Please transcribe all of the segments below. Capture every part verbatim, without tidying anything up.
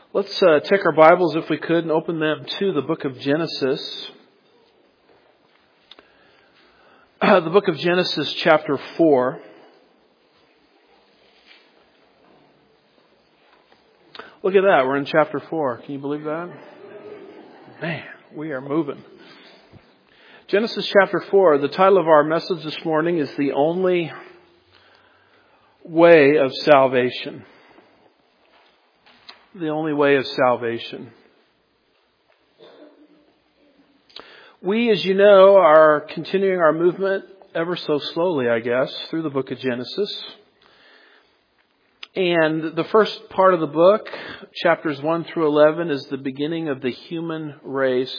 Let's uh, take our Bibles, if we could, and open them to the book of Genesis. Uh, the book of Genesis, chapter four. Look at that, we're in chapter four. Can you believe that? Man, we are moving. Genesis chapter four, the title of our message this morning is The Only Way of Salvation. The only way of salvation. We, as you know, are continuing our movement ever so slowly, I guess, through the book of Genesis. And the first part of the book, chapters one through eleven, is the beginning of the human race.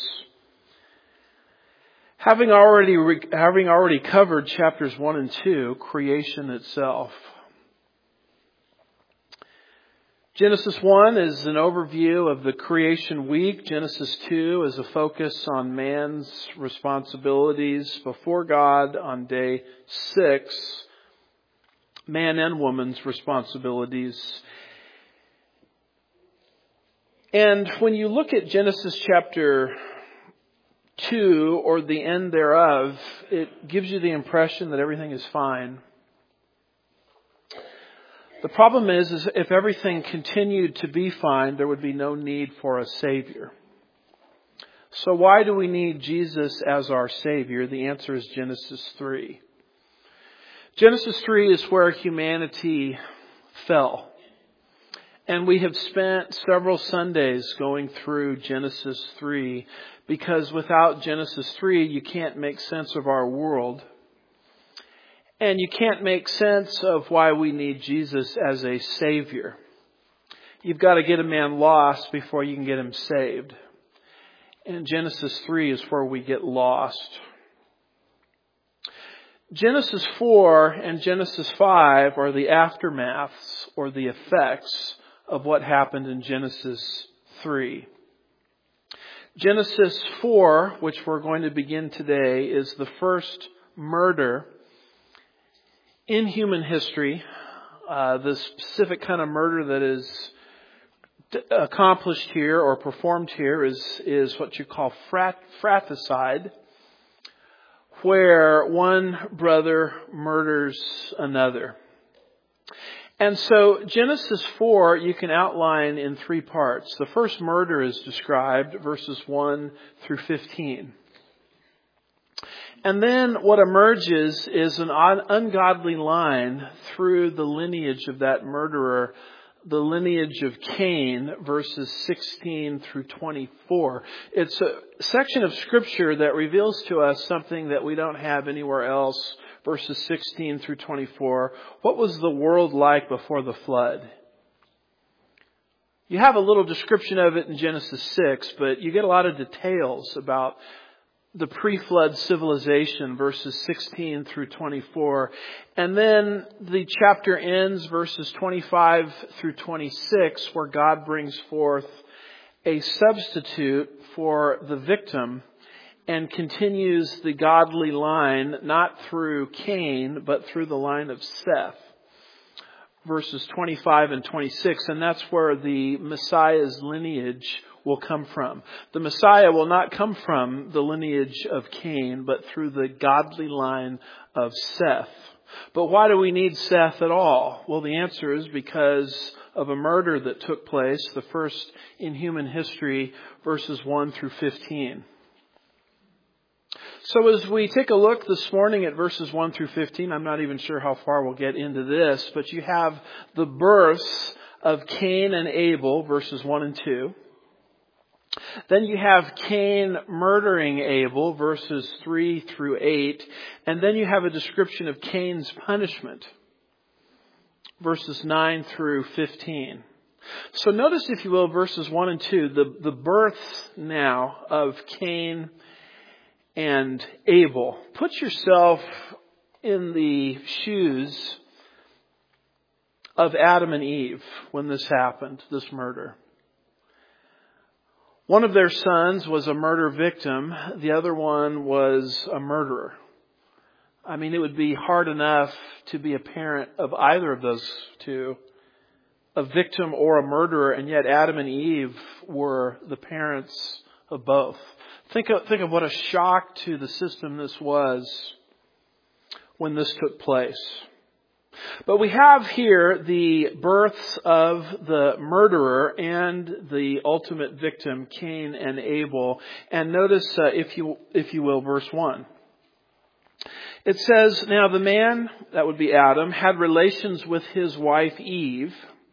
Having already, having already covered chapters one and two, creation itself. Genesis one is an overview of the creation week. Genesis two is a focus on man's responsibilities before God on day six. Man and woman's responsibilities. And when you look at Genesis chapter two, or the end thereof, it gives you the impression that everything is fine. The problem is, is if everything continued to be fine, there would be no need for a Savior. So why do we need Jesus as our Savior? The answer is Genesis three. Genesis three is where humanity fell. And we have spent several Sundays going through Genesis three, because without Genesis three, you can't make sense of our world. And you can't make sense of why we need Jesus as a Savior. You've got to get a man lost before you can get him saved. And Genesis three is where we get lost. Genesis four and Genesis five are the aftermaths or the effects of what happened in Genesis three. Genesis four, which we're going to begin today, is the first murder in human history. Uh, the specific kind of murder that is accomplished here or performed here is, is what you call frat, fratricide, where one brother murders another. And so Genesis four you can outline in three parts. The first murder is described, verses one through fifteen. And then what emerges is an ungodly line through the lineage of that murderer, the lineage of Cain, verses sixteen through twenty-four. It's a section of Scripture that reveals to us something that we don't have anywhere else, verses sixteen through twenty-four. What was the world like before the flood? You have a little description of it in Genesis six, but you get a lot of details about the pre-flood civilization, verses sixteen through twenty-four. And then the chapter ends, verses twenty-five through twenty-six, where God brings forth a substitute for the victim and continues the godly line, not through Cain, but through the line of Seth. Verses twenty-five and twenty-six, and that's where the Messiah's lineage will come from. The Messiah will not come from the lineage of Cain, but through the godly line of Seth. But why do we need Seth at all? Well, the answer is because of a murder that took place, the first in human history, verses one through fifteen. So as we take a look this morning at verses one through fifteen, I'm not even sure how far we'll get into this, but you have the births of Cain and Abel, verses one and two. Then you have Cain murdering Abel, verses three through eight. And then you have a description of Cain's punishment, verses nine through fifteen. So notice, if you will, verses one and two, the, the births now of Cain and Abel. Put yourself in the shoes of Adam and Eve when this happened, this murder. One of their sons was a murder victim. The other one was a murderer. I mean, it would be hard enough to be a parent of either of those two. a victim or a murderer, and yet Adam and Eve were the parents of both. Think of, think of what a shock to the system this was when this took place. But we have here the births of the murderer and the ultimate victim, Cain and Abel. And notice, uh, if you if you will, verse one. It says, "Now the man," that would be Adam, "had relations with his wife Eve.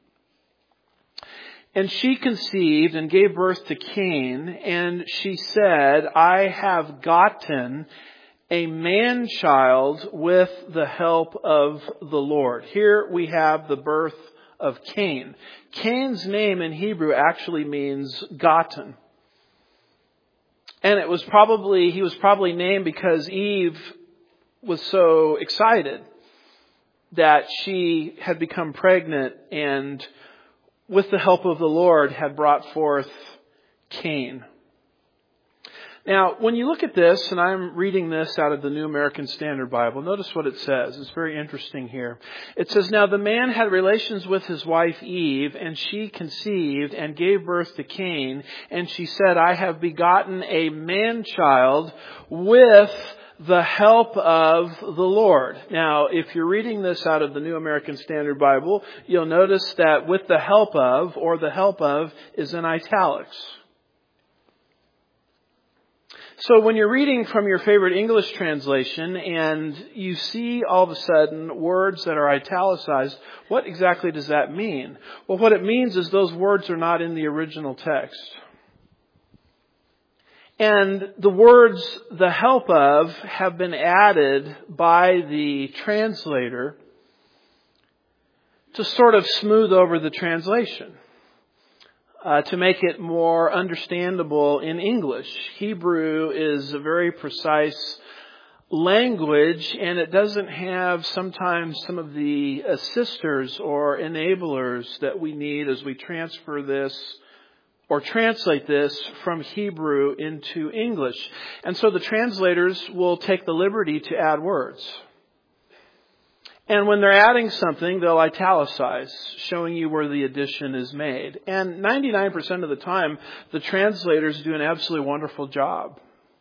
And she conceived and gave birth to Cain. And she said, I have gotten a man-child with the help of the Lord." Here we have the birth of Cain. Cain's name in Hebrew actually means gotten. And it was probably, he was probably named because Eve was so excited that she had become pregnant and with the help of the Lord had brought forth Cain. Now, when you look at this, and I'm reading this out of the New American Standard Bible, notice what it says. It's very interesting here. It says, "Now the man had relations with his wife Eve, and she conceived and gave birth to Cain. And she said, I have begotten a man-child with the help of the Lord." Now, if you're reading this out of the New American Standard Bible, you'll notice that with the help of, or the help of, is in italics. So when you're reading from your favorite English translation and you see all of a sudden words that are italicized, what exactly does that mean? Well, what it means is those words are not in the original text. And the words "the help of" have been added by the translator to sort of smooth over the translation. Uh, to make it more understandable in English. Hebrew is a very precise language, and it doesn't have sometimes some of the assisters or enablers that we need as we transfer this or translate this from Hebrew into English. And so the translators will take the liberty to add words. And when they're adding something, they'll italicize, showing you where the addition is made. And ninety-nine percent of the time, the translators do an absolutely wonderful job.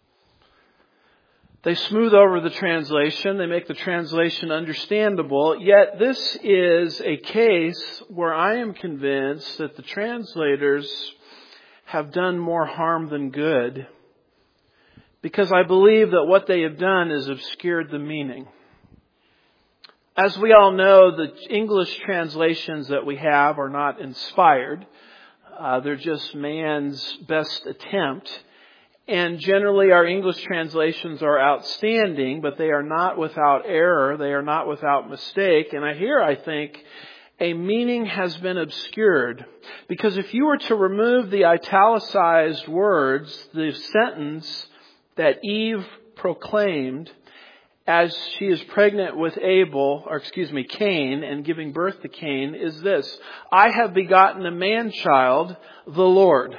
They smooth over the translation. They make the translation understandable. Yet this is a case where I am convinced that the translators have done more harm than good, because I believe that what they have done is obscured the meaning. As we all know, the English translations that we have are not inspired. Uh, they're just man's best attempt. And generally our English translations are outstanding, but they are not without error. They are not without mistake. And I here, I think, a meaning has been obscured. Because if you were to remove the italicized words, the sentence that Eve proclaimed as she is pregnant with Abel, or excuse me, Cain, and giving birth to Cain, is this: I have begotten a man-child, the Lord.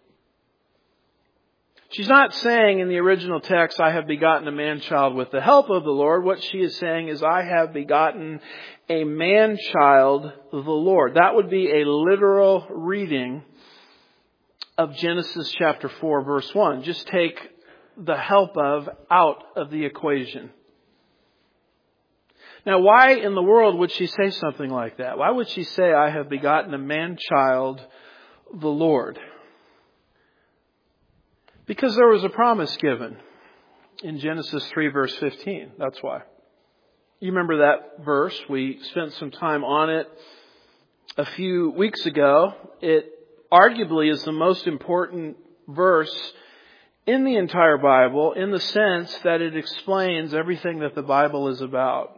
She's not saying in the original text, I have begotten a man-child with the help of the Lord. What she is saying is, I have begotten a man-child, the Lord. That would be a literal reading of Genesis chapter four, verse one. Just take the help of out of the equation. Now, why in the world would she say something like that? Why would she say, I have begotten a man-child, the Lord? Because there was a promise given in Genesis three, verse fifteen. That's why. You remember that verse? We spent some time on it a few weeks ago. It arguably is the most important verse in the entire Bible, in the sense that it explains everything that the Bible is about.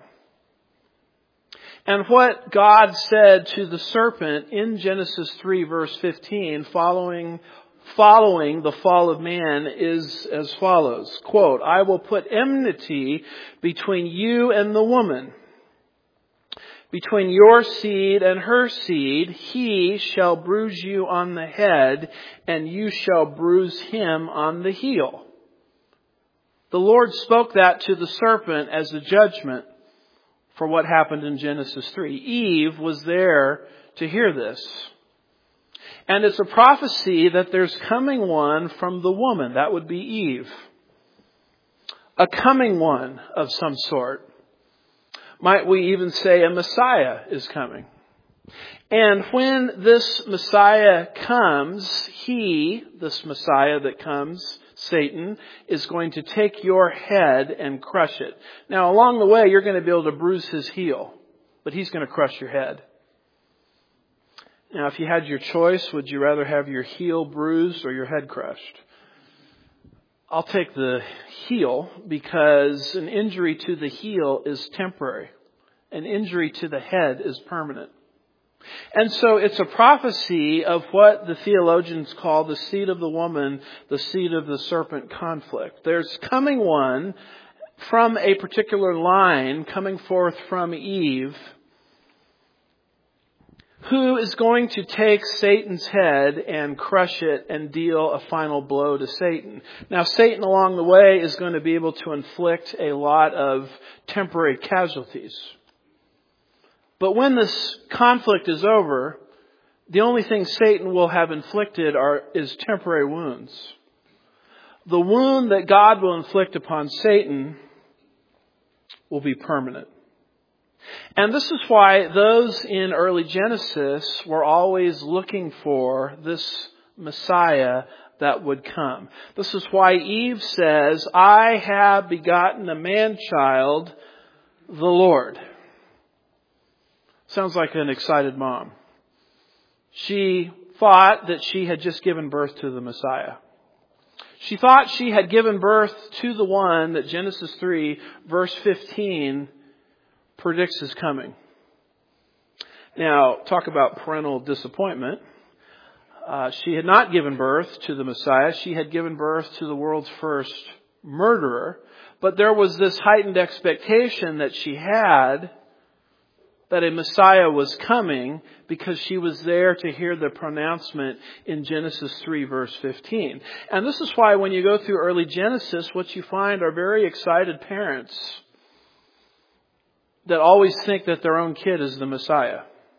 And what God said to the serpent in Genesis three, verse fifteen, following following the fall of man, is as follows. Quote, I will put enmity between you and the woman, between your seed and her seed. He shall bruise you on the head, and you shall bruise him on the heel. The Lord spoke that to the serpent as a judgment for what happened in Genesis three. Eve was there to hear this. And it's a prophecy that there's coming one from the woman. That would be Eve. A coming one of some sort. Might we even say a Messiah is coming. And when this Messiah comes, he, this Messiah that comes, Satan, is going to take your head and crush it. Now, along the way, you're going to be able to bruise his heel, but he's going to crush your head. Now, if you had your choice, would you rather have your heel bruised or your head crushed? I'll take the heel because an injury to the heel is temporary. An injury to the head is permanent. And so it's a prophecy of what the theologians call the seed of the woman, the seed of the serpent conflict. There's coming one from a particular line coming forth from Eve who is going to take Satan's head and crush it and deal a final blow to Satan. Now, Satan along the way is going to be able to inflict a lot of temporary casualties. But when this conflict is over, the only thing Satan will have inflicted are is temporary wounds. The wound that God will inflict upon Satan will be permanent. And this is why those in early Genesis were always looking for this Messiah that would come. This is why Eve says, I have begotten a man-child, the Lord. Sounds like an excited mom. She thought that she had just given birth to the Messiah. She thought she had given birth to the one that Genesis three, verse fifteen, predicts is coming. Now, talk about parental disappointment. Uh, she had not given birth to the Messiah. She had given birth to the world's first murderer. But there was this heightened expectation that she had that a Messiah was coming because she was there to hear the pronouncement in Genesis three, verse fifteen. And this is why when you go through early Genesis, what you find are very excited parents that always think that their own kid is the Messiah.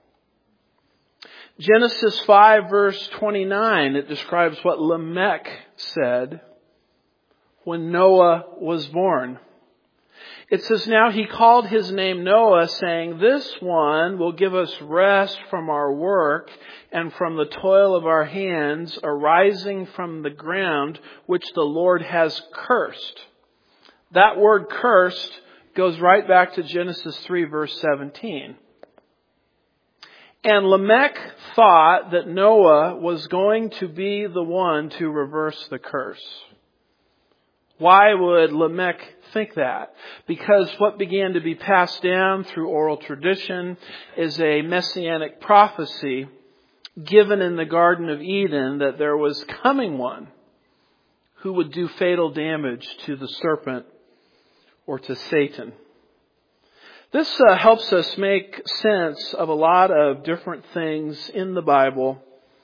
Genesis five, verse twenty-nine, it describes what Lamech said when Noah was born. It says, now he called his name Noah, saying, this one will give us rest from our work and from the toil of our hands arising from the ground, which the Lord has cursed. That word cursed goes right back to Genesis three, verse seventeen. And Lamech thought that Noah was going to be the one to reverse the curse. Why would Lamech think that? Because what began to be passed down through oral tradition is a messianic prophecy given in the Garden of Eden that there was coming one who would do fatal damage to the serpent or to Satan. This uh, helps us make sense of a lot of different things in the Bible,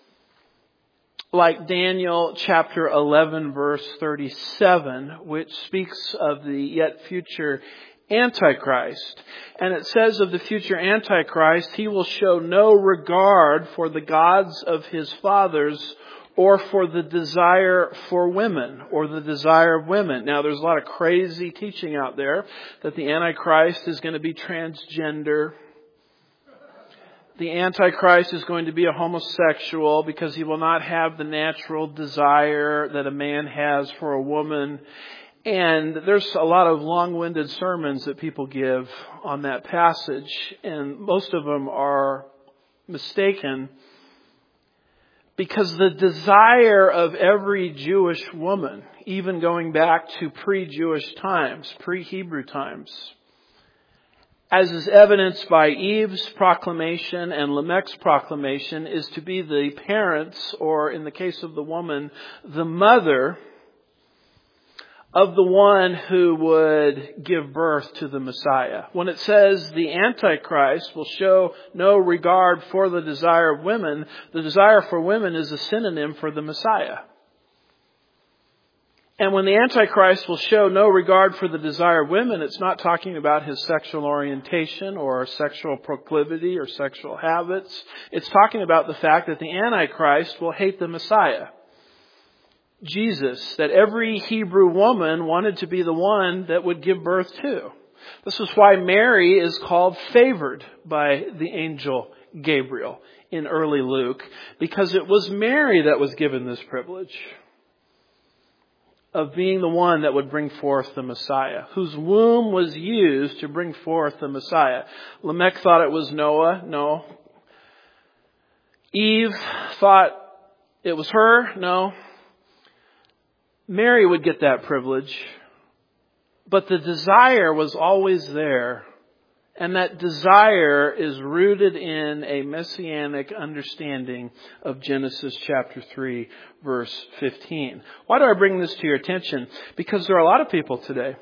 like Daniel chapter eleven, verse thirty-seven, which speaks of the yet future Antichrist. And it says of the future Antichrist, he will show no regard for the gods of his fathers or for the desire for women or the desire of women. Now, there's a lot of crazy teaching out there that the Antichrist is going to be transgender. The Antichrist is going to be a homosexual because he will not have the natural desire that a man has for a woman. And there's a lot of long-winded sermons that people give on that passage, and most of them are mistaken because the desire of every Jewish woman, even going back to pre-Jewish times, pre-Hebrew times, as is evidenced by Eve's proclamation and Lamech's proclamation, is to be the parents, or in the case of the woman, the mother of the one who would give birth to the Messiah. When it says the Antichrist will show no regard for the desire of women, the desire for women is a synonym for the Messiah. And when the Antichrist will show no regard for the desire of women, it's not talking about his sexual orientation or sexual proclivity or sexual habits. It's talking about the fact that the Antichrist will hate the Messiah, Jesus, that every Hebrew woman wanted to be the one that would give birth to. This is why Mary is called favored by the angel Gabriel in early Luke, because it was Mary that was given this privilege of being the one that would bring forth the Messiah, whose womb was used to bring forth the Messiah. Lamech thought it was Noah. No. Eve thought it was her. No. Mary would get that privilege. But the desire was always there. And that desire is rooted in a messianic understanding of Genesis chapter three, verse fifteen. Why do I bring this to your attention? Because there are a lot of people today.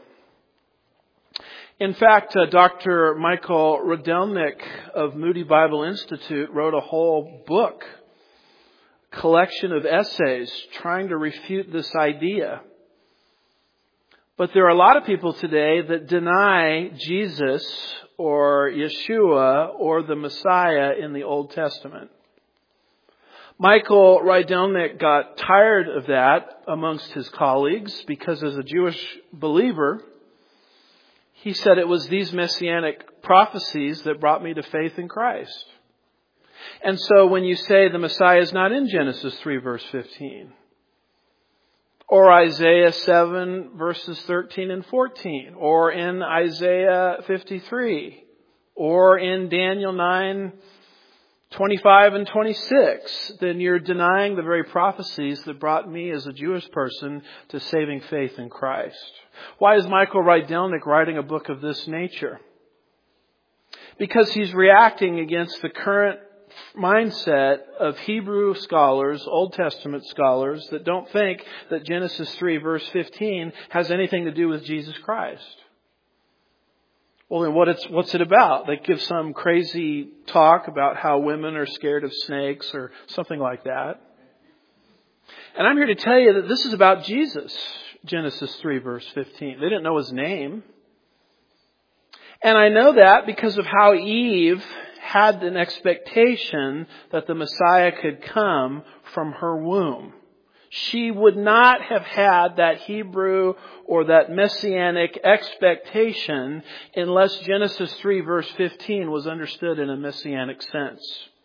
In fact, uh, Doctor Michael Rodelnik of Moody Bible Institute wrote a whole book, collection of essays trying to refute this idea. But there are a lot of people today that deny Jesus or Yeshua or the Messiah in the Old Testament. Michael Rydelnik got tired of that amongst his colleagues because as a Jewish believer, he said it was these messianic prophecies that brought me to faith in Christ. And so when you say the Messiah is not in Genesis three verse fifteen, or Isaiah seven verses thirteen and fourteen, or in Isaiah fifty-three, or in Daniel nine twenty-five and twenty-six, then you're denying the very prophecies that brought me as a Jewish person to saving faith in Christ. Why is Michael Rydelnik writing a book of this nature? Because he's reacting against the current mindset of Hebrew scholars, Old Testament scholars, that don't think that Genesis three verse fifteen has anything to do with Jesus Christ. Well, then what it's, what's it about? They give some crazy talk about how women are scared of snakes or something like that. And I'm here to tell you that this is about Jesus, Genesis three verse fifteen. They didn't know his name. And I know that because of how Eve had an expectation that the Messiah could come from her womb. She would not have had that Hebrew or that messianic expectation unless Genesis three verse fifteen was understood in a messianic sense.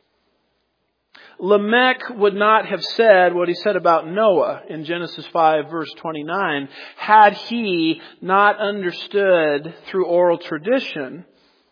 Lamech would not have said what he said about Noah in Genesis five verse twenty-nine had he not understood through oral tradition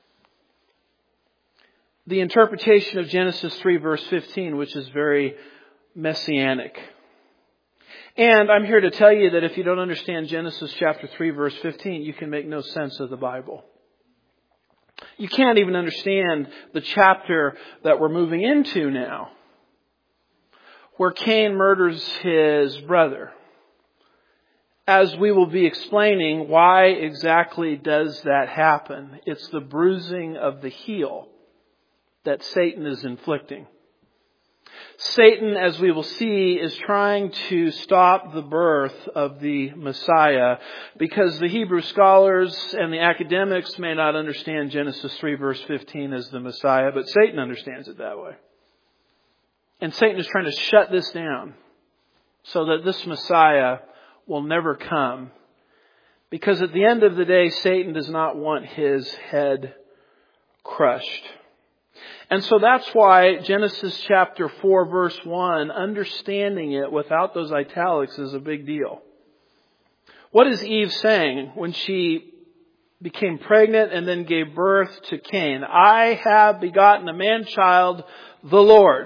the interpretation of Genesis three verse fifteen, which is very messianic. And I'm here to tell you that if you don't understand Genesis chapter three verse fifteen, you can make no sense of the Bible. You can't even understand the chapter that we're moving into now, where Cain murders his brother. As we will be explaining, why exactly does that happen? It's the bruising of the heel that Satan is inflicting. Satan, as we will see, is trying to stop the birth of the Messiah because the Hebrew scholars and the academics may not understand Genesis three verse fifteen as the Messiah, but Satan understands it that way. And Satan is trying to shut this down so that this Messiah will never come. Because at the end of the day, Satan does not want his head crushed. And so that's why Genesis chapter four verse one, understanding it without those italics is a big deal. What is Eve saying when she became pregnant and then gave birth to Cain? I have begotten a man-child, the Lord.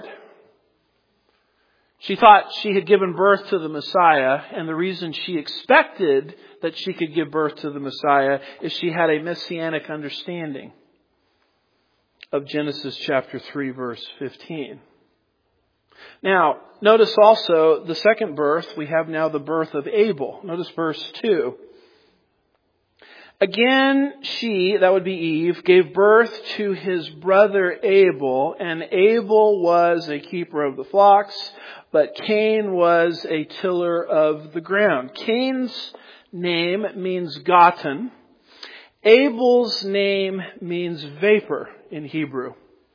She thought she had given birth to the Messiah, and the reason she expected that she could give birth to the Messiah is she had a messianic understanding of Genesis chapter three verse fifteen. Now, notice also the second birth. We have now the birth of Abel. Notice verse two. Again, she, that would be Eve, gave birth to his brother Abel, and Abel was a keeper of the flocks, but Cain was a tiller of the ground. Cain's name means gotten. Abel's name means vapor in Hebrew,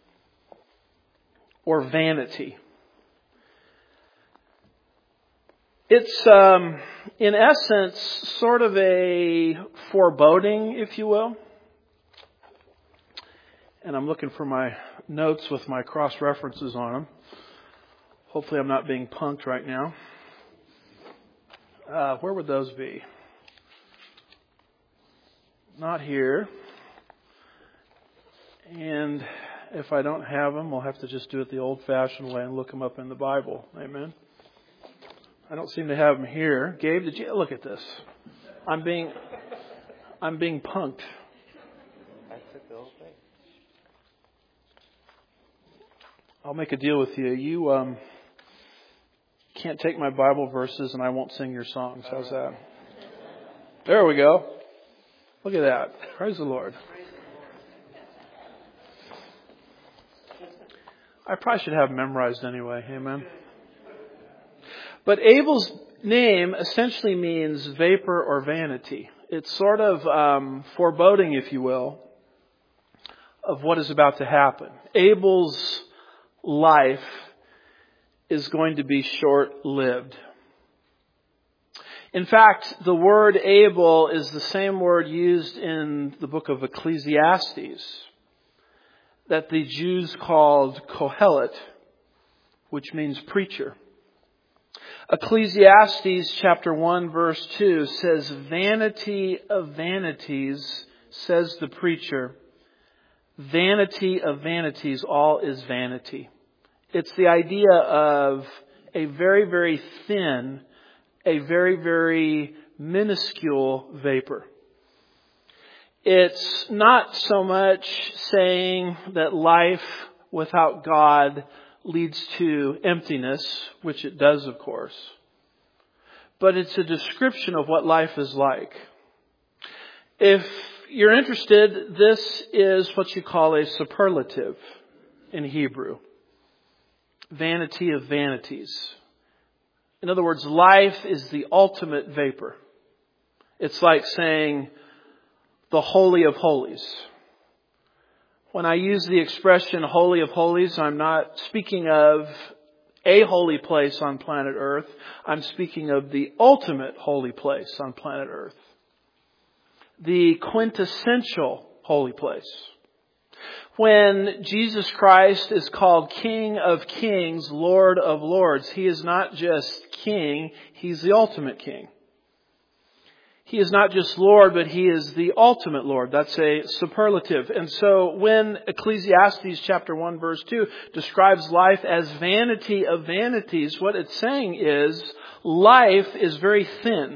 or vanity. It's, um, in essence, sort of a foreboding, if you will. And I'm looking for my notes with my cross-references on them. Hopefully I'm not being punked right now. Uh, where would those be? Not here. And if I don't have them, we'll have to just do it the old-fashioned way and look them up in the Bible. Amen. I don't seem to have them here. Gabe, did you look at this? I'm being, I'm being punked. I took the whole thing. I'll make a deal with you. You um, can't take my Bible verses, and I won't sing your songs. How's that? There we go. Look at that. Praise the Lord. I probably should have them memorized anyway. Amen. But Abel's name essentially means vapor or vanity. It's sort of um, foreboding, if you will, of what is about to happen. Abel's life is going to be short-lived. In fact, the word Abel is the same word used in the book of Ecclesiastes that the Jews called Kohelet, which means preacher. Ecclesiastes chapter one verse two says, "Vanity of vanities, says the preacher. Vanity of vanities, all is vanity." It's the idea of a very, very thin, a very, very minuscule vapor. It's not so much saying that life without God leads to emptiness, which it does, of course. But it's a description of what life is like. If you're interested, this is what you call a superlative in Hebrew. Vanity of vanities. In other words, life is the ultimate vapor. It's like saying the Holy of Holies. When I use the expression Holy of Holies, I'm not speaking of a holy place on planet Earth. I'm speaking of the ultimate holy place on planet Earth. The quintessential holy place. When Jesus Christ is called King of Kings, Lord of Lords, He is not just King, He's the ultimate King. He is not just Lord, but He is the ultimate Lord. That's a superlative. And so when Ecclesiastes chapter one verse two describes life as vanity of vanities, what it's saying is life is very thin.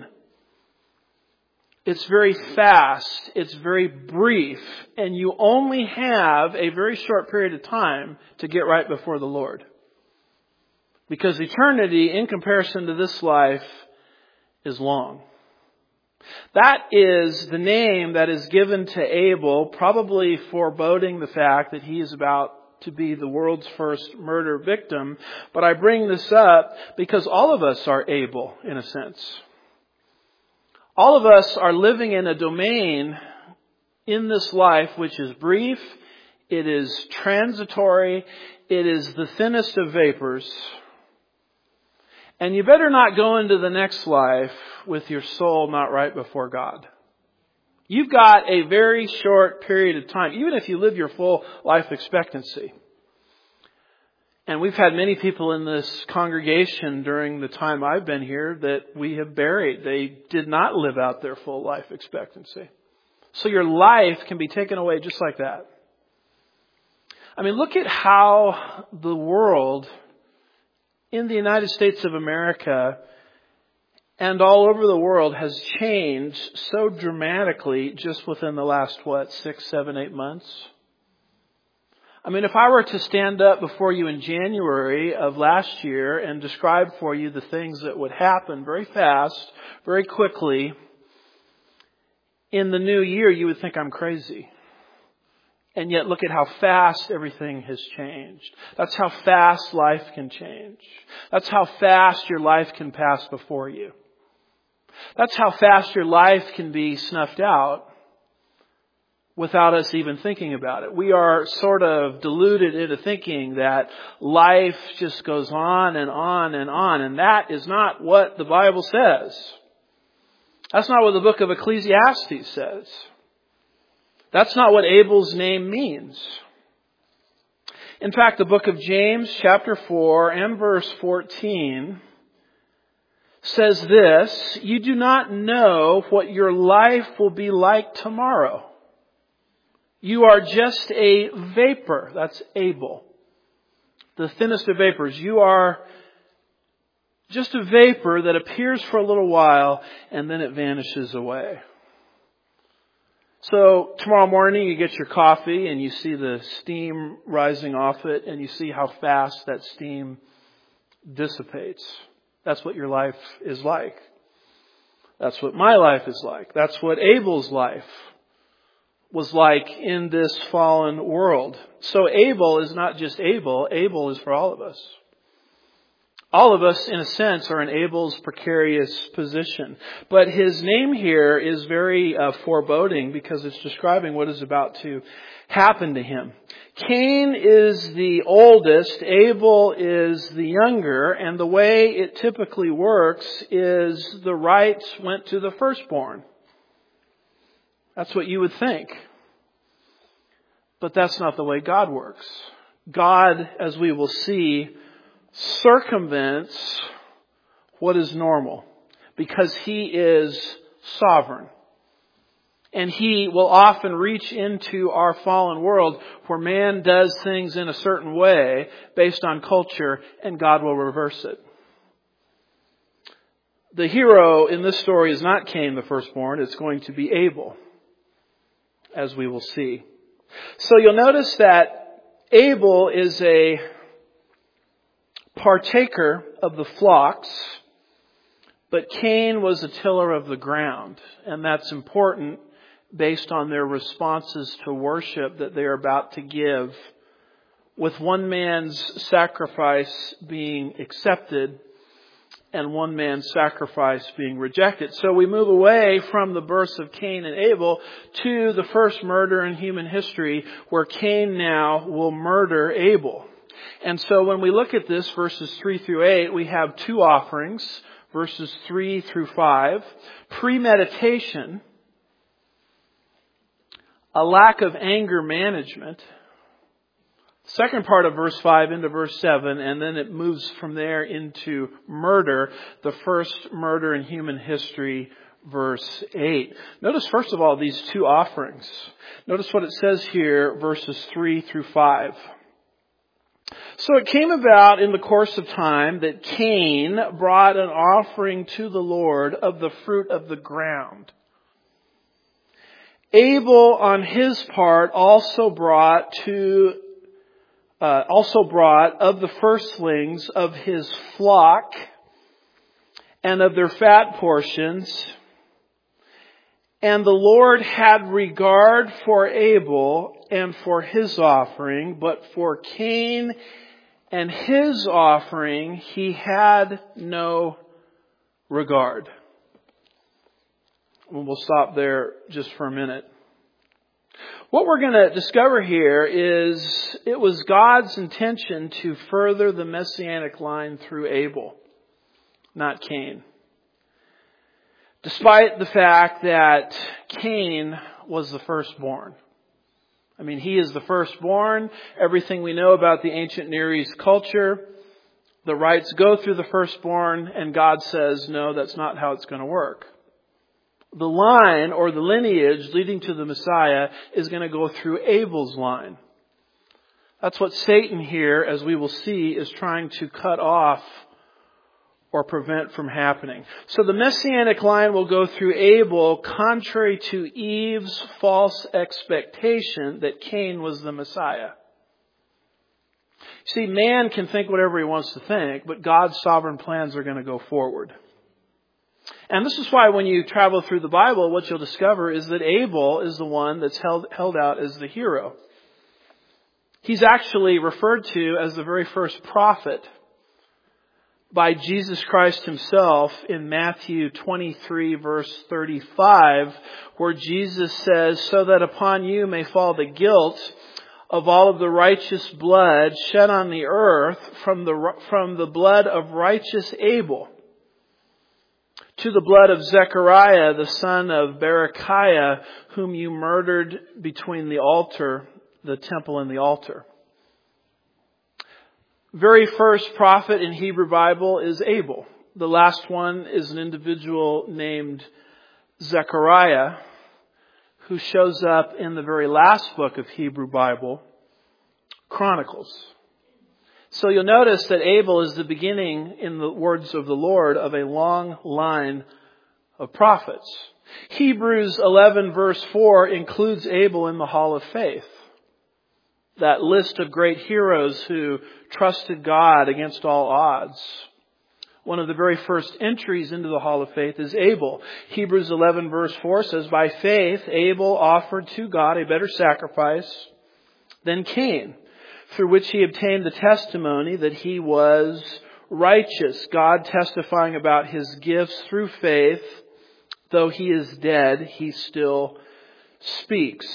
It's very fast. It's very brief. And you only have a very short period of time to get right before the Lord. Because eternity, in comparison to this life, is long. That is the name that is given to Abel, probably foreboding the fact that he is about to be the world's first murder victim. But I bring this up because all of us are Abel, in a sense. All of us are living in a domain in this life which is brief, it is transitory, it is the thinnest of vapors. And you better not go into the next life with your soul not right before God. You've got a very short period of time, even if you live your full life expectancy. And we've had many people in this congregation during the time I've been here that we have buried. They did not live out their full life expectancy. So your life can be taken away just like that. I mean, look at how the world in the United States of America and all over the world has changed so dramatically just within the last, what, six, seven, eight months? I mean, if I were to stand up before you in January of last year and describe for you the things that would happen very fast, very quickly, in the new year, you would think I'm crazy. And yet look at how fast everything has changed. That's how fast life can change. That's how fast your life can pass before you. That's how fast your life can be snuffed out without us even thinking about it. We are sort of deluded into thinking that life just goes on and on and on. And that is not what the Bible says. That's not what the book of Ecclesiastes says. That's not what Abel's name means. In fact, the book of James chapter four and verse fourteen says this: you do not know what your life will be like tomorrow. You are just a vapor. That's Abel. The thinnest of vapors. You are just a vapor that appears for a little while and then it vanishes away. So tomorrow morning you get your coffee and you see the steam rising off it and you see how fast that steam dissipates. That's what your life is like. That's what my life is like. That's what Abel's life was like in this fallen world. So Abel is not just Abel. Abel is for all of us. All of us, in a sense, are in Abel's precarious position. But his name here is very uh, foreboding because it's describing what is about to happen to him. Cain is the oldest, Abel is the younger, and the way it typically works is the rights went to the firstborn. That's what you would think. But that's not the way God works. God, as we will see, circumvents what is normal because He is sovereign. And He will often reach into our fallen world where man does things in a certain way based on culture, and God will reverse it. The hero in this story is not Cain the firstborn, it's going to be Abel, as we will see. So you'll notice that Abel is a partaker of the flocks, but Cain was a tiller of the ground. And that's important based on their responses to worship that they are about to give, with one man's sacrifice being accepted and one man's sacrifice being rejected. So we move away from the births of Cain and Abel to the first murder in human history, where Cain now will murder Abel. And so when we look at this, verses three through eight, we have two offerings, verses three through five. Premeditation, a lack of anger management. Second part of verse five into verse seven, and then it moves from there into murder, the first murder in human history, verse eight. Notice first of all these two offerings. Notice what it says here, verses three through five. So it came about in the course of time that Cain brought an offering to the Lord of the fruit of the ground. Abel, on his part, also brought to uh, also brought of the firstlings of his flock and of their fat portions. And the Lord had regard for Abel and for his offering, but for Cain and his offering He had no regard. We'll stop there just for a minute. What we're going to discover here is it was God's intention to further the messianic line through Abel, not Cain. Despite the fact that Cain was the firstborn. I mean, he is the firstborn. Everything we know about the ancient Near East culture, the rights go through the firstborn, and God says, no, that's not how it's going to work. The line or the lineage leading to the Messiah is going to go through Abel's line. That's what Satan here, as we will see, is trying to cut off or prevent from happening. So the messianic line will go through Abel, contrary to Eve's false expectation that Cain was the Messiah. See, man can think whatever he wants to think, but God's sovereign plans are going to go forward. And this is why when you travel through the Bible, what you'll discover is that Abel is the one that's held, held out as the hero. He's actually referred to as the very first prophet by Jesus Christ himself in Matthew twenty-three verse thirty-five, where Jesus says, "So that upon you may fall the guilt of all of the righteous blood shed on the earth from the, from the blood of righteous Abel to the blood of Zechariah, the son of Berechiah, whom you murdered between the altar, the temple and the altar." Very first prophet in Hebrew Bible is Abel. The last one is an individual named Zechariah, who shows up in the very last book of Hebrew Bible, Chronicles. So you'll notice that Abel is the beginning, in the words of the Lord, of a long line of prophets. Hebrews eleven verse four includes Abel in the Hall of Faith. That list of great heroes who trusted God against all odds. One of the very first entries into the Hall of Faith is Abel. Hebrews eleven verse four says, "By faith Abel offered to God a better sacrifice than Cain, through which he obtained the testimony that he was righteous, God testifying about his gifts through faith. Though he is dead, he still speaks."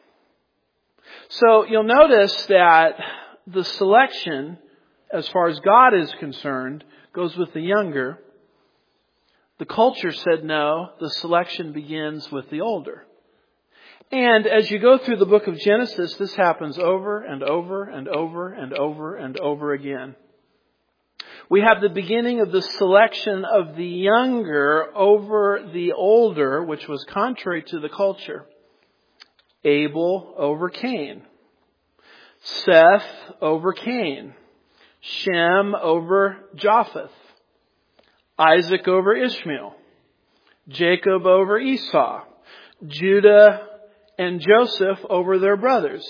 So you'll notice that the selection, as far as God is concerned, goes with the younger. The culture said no, the selection begins with the older. And as you go through the book of Genesis, this happens over and over and over and over and over again. We have the beginning of the selection of the younger over the older, which was contrary to the culture. Abel over Cain. Seth over Cain. Shem over Japheth. Isaac over Ishmael. Jacob over Esau. Judah and Joseph over their brothers.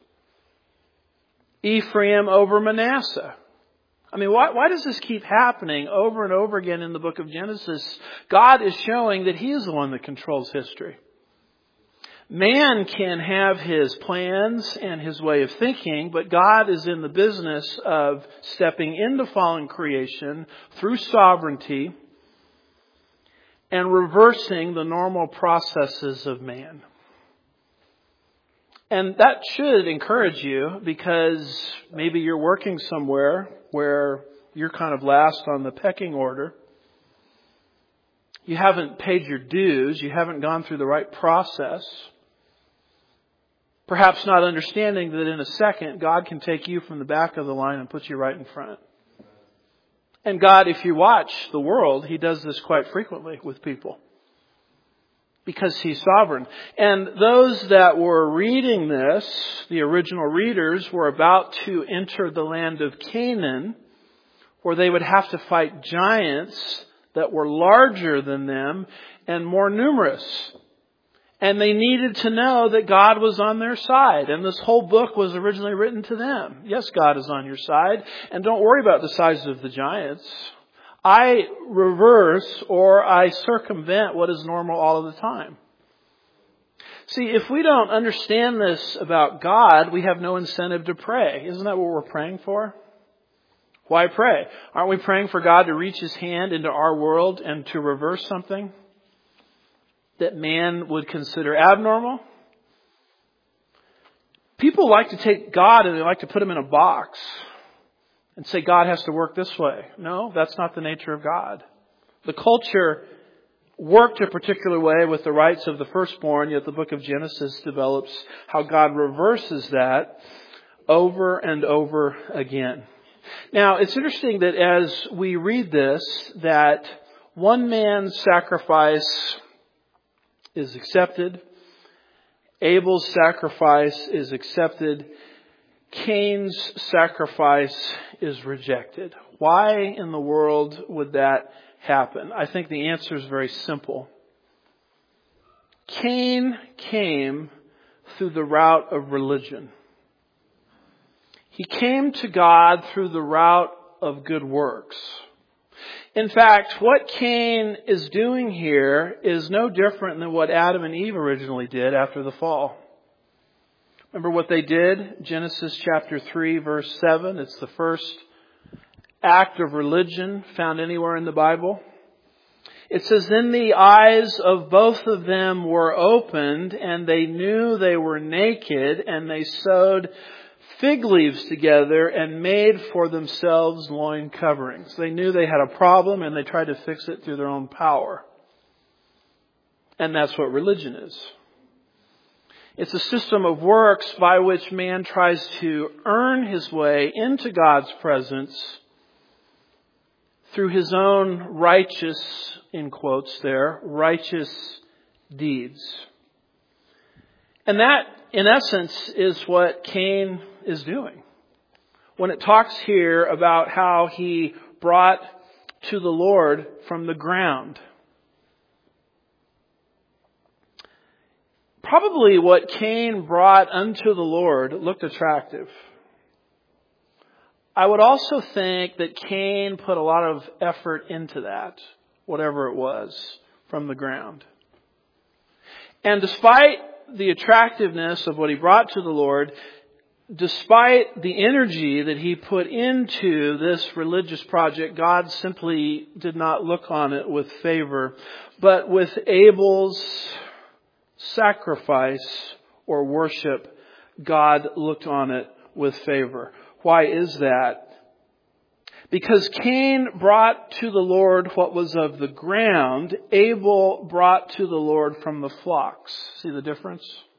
Ephraim over Manasseh. I mean, why, why does this keep happening over and over again in the book of Genesis? God is showing that He is the one that controls history. Man can have his plans and his way of thinking, but God is in the business of stepping into fallen creation through sovereignty and reversing the normal processes of man. And that should encourage you, because maybe you're working somewhere where you're kind of last on the pecking order. You haven't paid your dues. You haven't gone through the right process. Perhaps not understanding that in a second, God can take you from the back of the line and put you right in front. And God, if you watch the world, He does this quite frequently with people, because He's sovereign. And those that were reading this, the original readers, were about to enter the land of Canaan, where they would have to fight giants that were larger than them and more numerous. And they needed to know that God was on their side. And this whole book was originally written to them. Yes, God is on your side. And don't worry about the size of the giants. I reverse or I circumvent what is normal all of the time. See, if we don't understand this about God, we have no incentive to pray. Isn't that what we're praying for? Why pray? Aren't we praying for God to reach His hand into our world and to reverse something that man would consider abnormal? People like to take God and they like to put Him in a box and say God has to work this way. No, that's not the nature of God. The culture worked a particular way with the rights of the firstborn, yet the book of Genesis develops how God reverses that over and over again. Now, it's interesting that as we read this, that one man's sacrifice is accepted. Abel's sacrifice is accepted. Cain's sacrifice is rejected. Why in the world would that happen? I think the answer is very simple. Cain came through the route of religion. He came to God through the route of good works. In fact, what Cain is doing here is no different than what Adam and Eve originally did after the fall. Remember what they did? Genesis chapter three, verse seven. It's the first act of religion found anywhere in the Bible. It says, "Then the eyes of both of them were opened, and they knew they were naked, and they sewed fig leaves together and made for themselves loin coverings." They knew they had a problem, and they tried to fix it through their own power. And that's what religion is. It's a system of works by which man tries to earn his way into God's presence through his own righteous, in quotes there, righteous deeds. And that, in essence, is what Cain is doing. When it talks here about how he brought to the Lord from the ground. Probably what Cain brought unto the Lord looked attractive. I would also think that Cain put a lot of effort into that, whatever it was, from the ground. And despite the attractiveness of what he brought to the Lord, despite the energy that he put into this religious project, God simply did not look on it with favor. But with Abel's sacrifice or worship, God looked on it with favor. Why is that? Because Cain brought to the Lord what was of the ground. Abel brought to the Lord from the flocks. See the difference?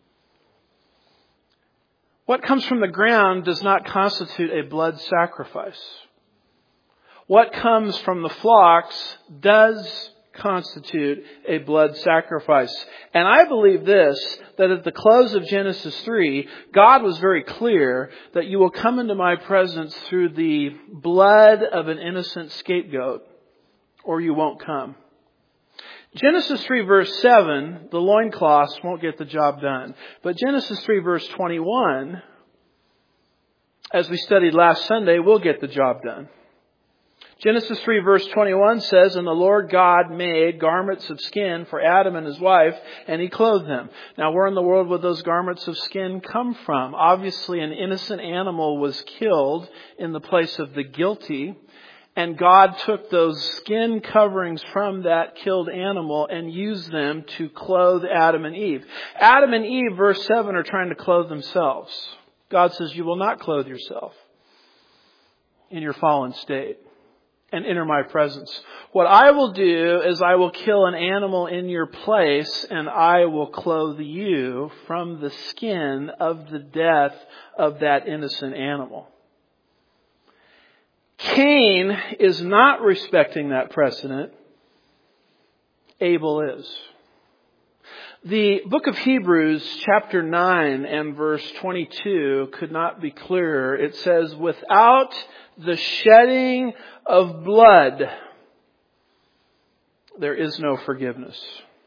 What comes from the ground does not constitute a blood sacrifice. What comes from the flocks does constitute a blood sacrifice. And I believe this, that at the close of Genesis three, God was very clear that you will come into my presence through the blood of an innocent scapegoat, or you won't come. Genesis three verse seven, the loincloths won't get the job done. But Genesis three verse twenty-one, as we studied last Sunday, will get the job done. Genesis three verse twenty-one says, "And the Lord God made garments of skin for Adam and his wife, and he clothed them." Now, where in the world would those garments of skin come from? Obviously, an innocent animal was killed in the place of the guilty, and God took those skin coverings from that killed animal and used them to clothe Adam and Eve. Adam and Eve, verse seven, are trying to clothe themselves. God says, "You will not clothe yourself in your fallen state and enter my presence. What I will do is I will kill an animal in your place, and I will clothe you from the skin of the death of that innocent animal." Cain is not respecting that precedent. Abel is. The book of Hebrews, chapter nine and verse twenty-two, could not be clearer. It says, "Without the shedding of blood, there is no forgiveness."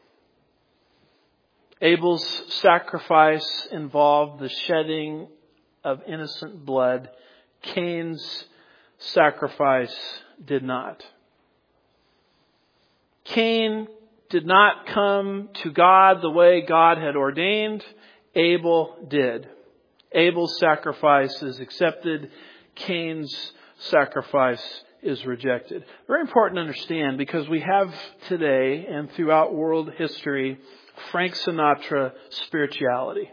Abel's sacrifice involved the shedding of innocent blood. Cain's sacrifice did not. Cain did not come to God the way God had ordained. Abel did. Abel's sacrifice is accepted. Cain's sacrifice is rejected. Very important to understand, because we have today and throughout world history Frank Sinatra spirituality.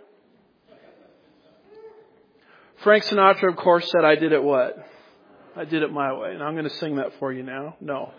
Frank Sinatra, of course, said, "I did it what? I did it my way." And I'm going to sing that for you now. No.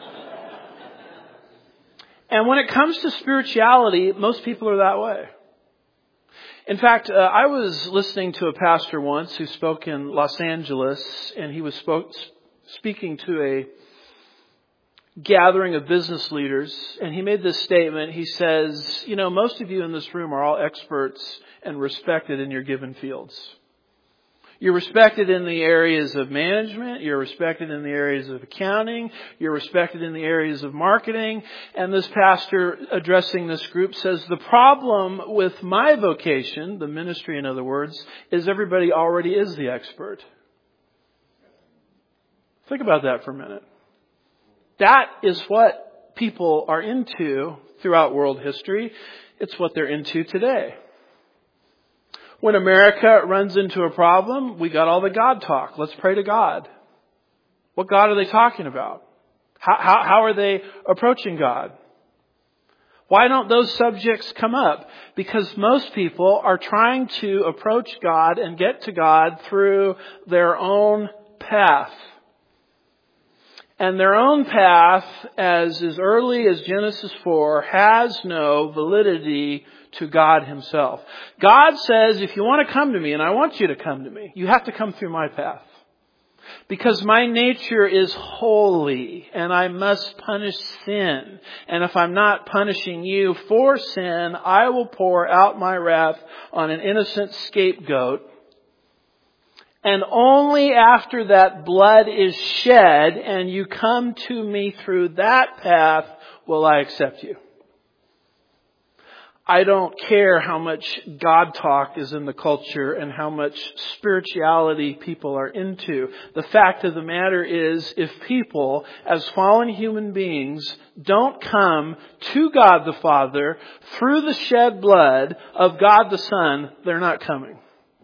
And when it comes to spirituality, most people are that way. In fact, uh, I was listening to a pastor once who spoke in Los Angeles, and he was spoke, speaking to a gathering of business leaders, and he made this statement. He says, "You know, most of you in this room are all experts and respected in your given fields. You're respected in the areas of management. You're respected in the areas of accounting. You're respected in the areas of marketing." And this pastor addressing this group says, "The problem with my vocation," the ministry in other words, "is everybody already is the expert." Think about that for a minute. That is what people are into throughout world history. It's what they're into today. When America runs into a problem, we got all the God talk. Let's pray to God. What God are they talking about? How, how, how are they approaching God? Why don't those subjects come up? Because most people are trying to approach God and get to God through their own path. And their own path, as as early as Genesis four, has no validity to God Himself. God says, if you want to come to me, and I want you to come to me, you have to come through my path. Because my nature is holy, and I must punish sin. And if I'm not punishing you for sin, I will pour out my wrath on an innocent scapegoat. And only after that blood is shed and you come to me through that path will I accept you. I don't care how much God talk is in the culture and how much spirituality people are into. The fact of the matter is, if people, as fallen human beings, don't come to God the Father through the shed blood of God the Son, they're not coming.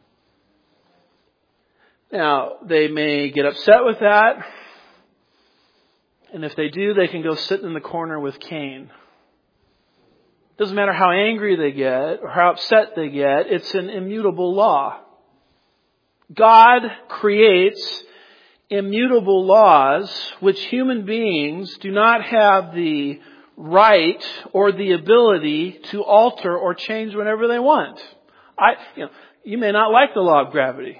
Now, they may get upset with that. And if they do, they can go sit in the corner with Cain. Doesn't matter how angry they get or how upset they get. It's an immutable law. God creates immutable laws which human beings do not have the right or the ability to alter or change whenever they want. I, you know, you may not like the law of gravity.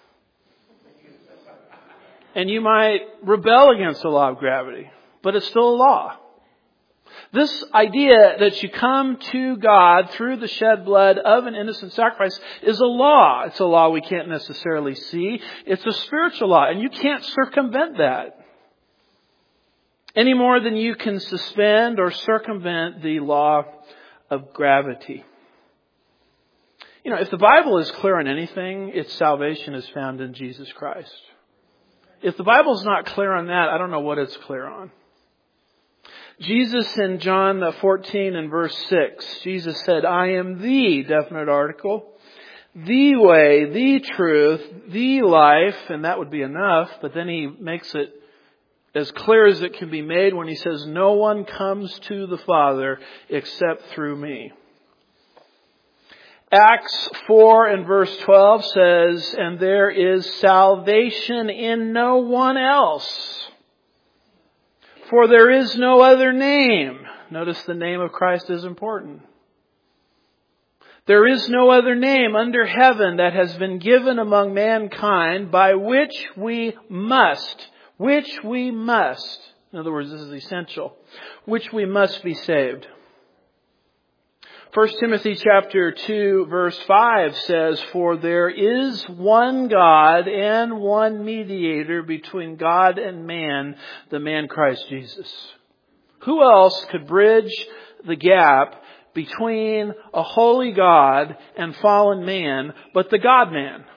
And you might rebel against the law of gravity. But it's still a law. This idea that you come to God through the shed blood of an innocent sacrifice is a law. It's a law we can't necessarily see. It's a spiritual law, and you can't circumvent that. Any more than you can suspend or circumvent the law of gravity. You know, if the Bible is clear on anything, its salvation is found in Jesus Christ. If the Bible's not clear on that, I don't know what it's clear on. Jesus in John fourteen and verse six, Jesus said, I am the definite article, the way, the truth, the life, and that would be enough, but then he makes it as clear as it can be made when he says, no one comes to the Father except through me. Acts four and verse twelve says, and there is salvation in no one else. For there is no other name. Notice the name of Christ is important. There is no other name under heaven that has been given among mankind by which we must, which we must, in other words, this is essential, which we must be saved. First Timothy chapter two verse five says, for there is one God and one mediator between God and man, the man Christ Jesus. Who else could bridge the gap between a holy God and fallen man but the God-man?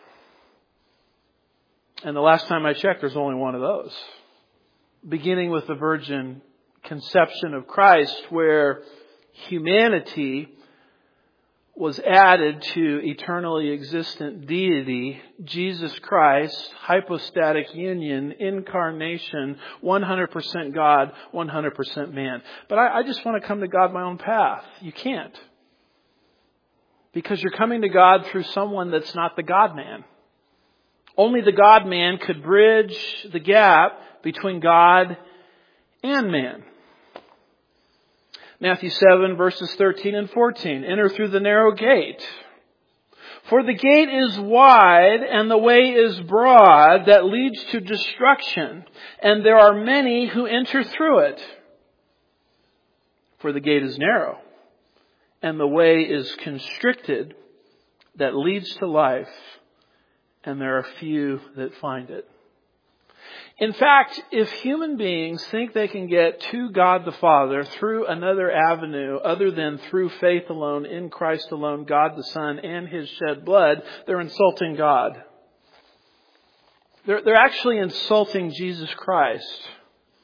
And the last time I checked, there's only one of those. Beginning with the virgin conception of Christ, where humanity was added to eternally existent deity, Jesus Christ, hypostatic union, incarnation, one hundred percent God, one hundred percent man. But I, I just want to come to God my own path. You can't. Because you're coming to God through someone that's not the God-man. Only the God-man could bridge the gap between God and man. Matthew seven verses thirteen and fourteen. Enter through the narrow gate. For the gate is wide and the way is broad that leads to destruction, and there are many who enter through it. For the gate is narrow and the way is constricted that leads to life, and there are few that find it. In fact, if human beings think they can get to God the Father through another avenue other than through faith alone, in Christ alone, God the Son, and His shed blood, they're insulting God. They're, they're actually insulting Jesus Christ.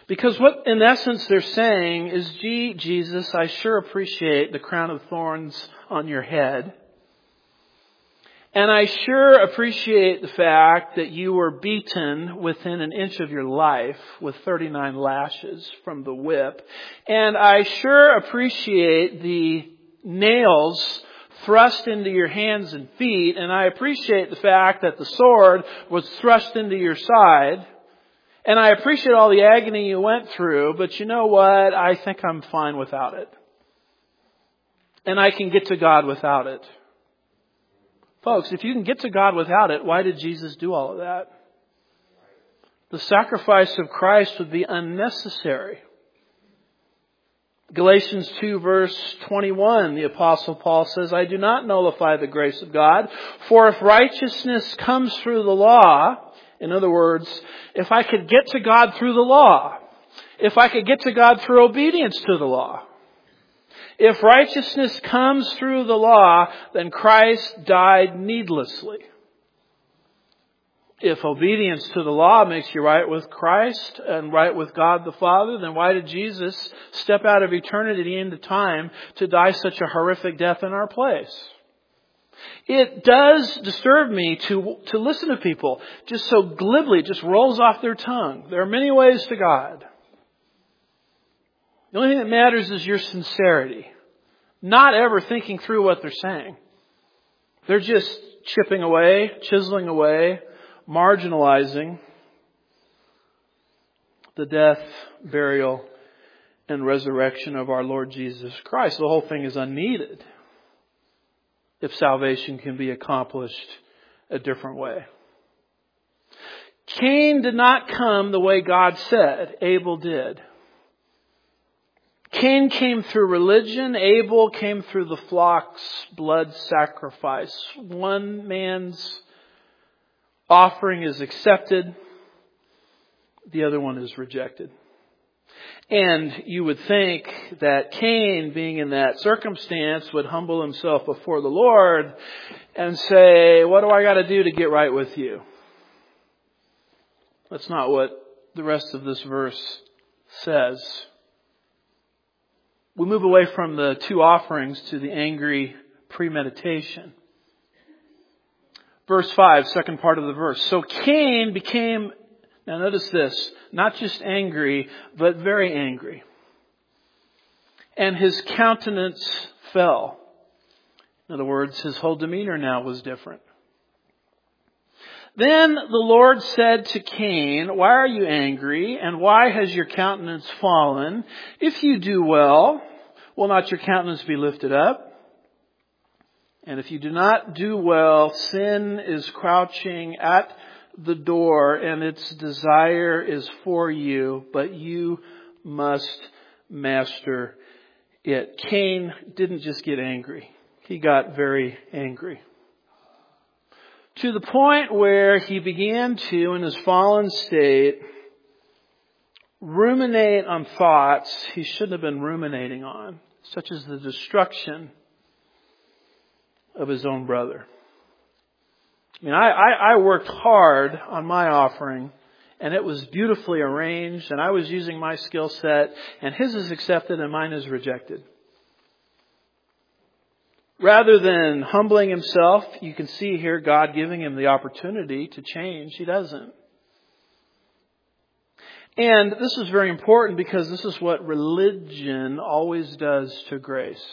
Because what, in essence, they're saying is, gee, Jesus, I sure appreciate the crown of thorns on your head. And I sure appreciate the fact that you were beaten within an inch of your life with thirty-nine lashes from the whip. And I sure appreciate the nails thrust into your hands and feet. And I appreciate the fact that the sword was thrust into your side. And I appreciate all the agony you went through. But you know what? I think I'm fine without it. And I can get to God without it. Folks, if you can get to God without it, why did Jesus do all of that? The sacrifice of Christ would be unnecessary. Galatians two verse twenty-one, the Apostle Paul says, I do not nullify the grace of God, for if righteousness comes through the law, in other words, if I could get to God through the law, if I could get to God through obedience to the law, if righteousness comes through the law, then Christ died needlessly. If obedience to the law makes you right with Christ and right with God the Father, then why did Jesus step out of eternity into time to die such a horrific death in our place? It does disturb me to, to listen to people just so glibly, it just rolls off their tongue. There are many ways to God. The only thing that matters is your sincerity. Not ever thinking through what they're saying. They're just chipping away, chiseling away, marginalizing the death, burial, and resurrection of our Lord Jesus Christ. The whole thing is unneeded if salvation can be accomplished a different way. Cain did not come the way God said. Abel did. Cain came through religion. Abel came through the flock's blood sacrifice. One man's offering is accepted. The other one is rejected. And you would think that Cain, being in that circumstance, would humble himself before the Lord and say, what do I got to do to get right with you? That's not what the rest of this verse says. We move away from the two offerings to the angry premeditation. Verse five, second part of the verse. So Cain became, now notice this, not just angry, but very angry. And his countenance fell. In other words, his whole demeanor now was different. Then the Lord said to Cain, why are you angry, and why has your countenance fallen? If you do well, will not your countenance be lifted up? And if you do not do well, sin is crouching at the door, and its desire is for you, but you must master it. Cain didn't just get angry. He got very angry. To the point where he began to, in his fallen state, ruminate on thoughts he shouldn't have been ruminating on, such as the destruction of his own brother. I mean, I, I, I worked hard on my offering, and it was beautifully arranged, and I was using my skill set, and his is accepted and mine is rejected. Rather than humbling himself, you can see here God giving him the opportunity to change. He doesn't. And this is very important because this is what religion always does to grace.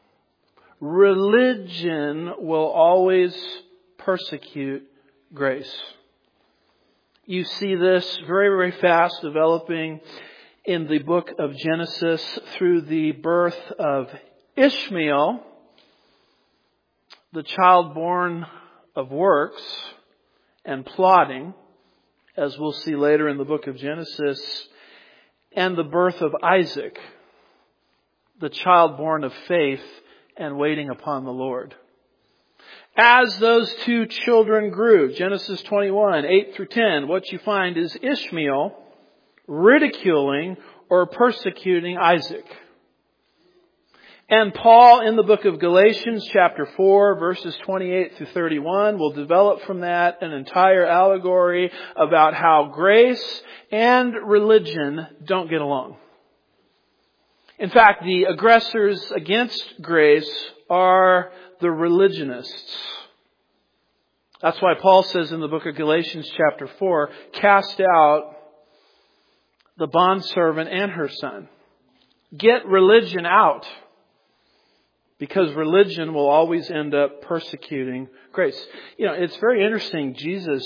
Religion will always persecute grace. You see this very, very fast developing in the book of Genesis through the birth of Ishmael, the child born of works and plotting, as we'll see later in the book of Genesis, and the birth of Isaac, the child born of faith and waiting upon the Lord. As those two children grew, Genesis twenty-one, eight through ten, what you find is Ishmael ridiculing or persecuting Isaac. And Paul in the book of Galatians chapter four verses twenty-eight through thirty-one will develop from that an entire allegory about how grace and religion don't get along. In fact, the aggressors against grace are the religionists. That's why Paul says in the book of Galatians chapter four, cast out the bondservant and her son. Get religion out. Because religion will always end up persecuting grace. You know, it's very interesting. Jesus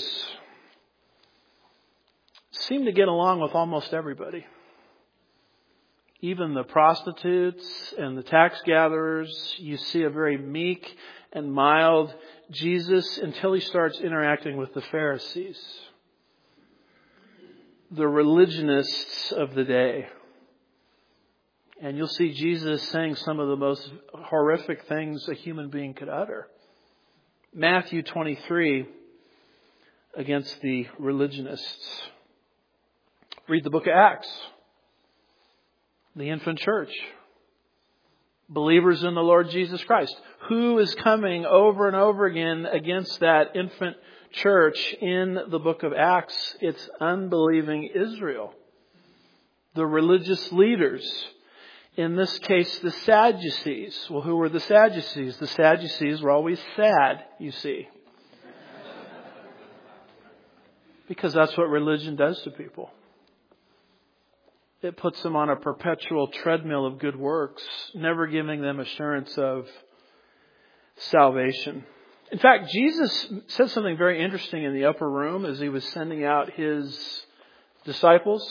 seemed to get along with almost everybody. Even the prostitutes and the tax gatherers. You see a very meek and mild Jesus until he starts interacting with the Pharisees, the religionists of the day. And you'll see Jesus saying some of the most horrific things a human being could utter. Matthew twenty-three against the religionists. Read the book of Acts. The infant church. Believers in the Lord Jesus Christ. Who is coming over and over again against that infant church in the book of Acts? It's unbelieving Israel. The religious leaders. In this case, the Sadducees. Well, who were the Sadducees? The Sadducees were always sad, you see. Because that's what religion does to people. It puts them on a perpetual treadmill of good works, never giving them assurance of salvation. In fact, Jesus said something very interesting in the upper room as he was sending out his disciples.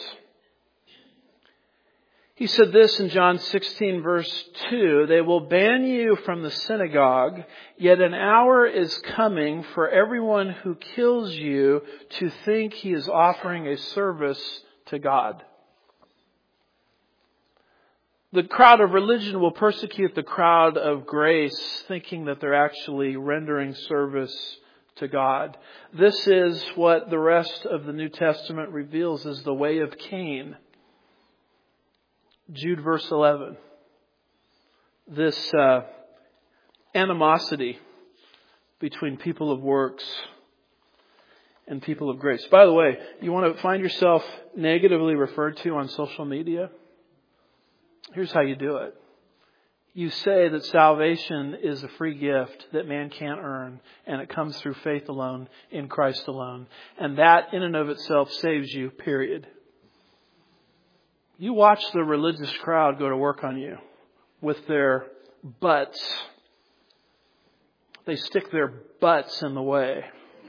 He said this in John sixteen verse two, they will ban you from the synagogue, yet an hour is coming for everyone who kills you to think he is offering a service to God. The crowd of religion will persecute the crowd of grace, thinking that they're actually rendering service to God. This is what the rest of the New Testament reveals as the way of Cain. Jude verse eleven. This uh, animosity between people of works and people of grace. By the way, you want to find yourself negatively referred to on social media? Here's how you do it. You say that salvation is a free gift that man can't earn, and it comes through faith alone, in Christ alone. And that in and of itself saves you, period. You watch the religious crowd go to work on you with their butts. They stick their butts in the way.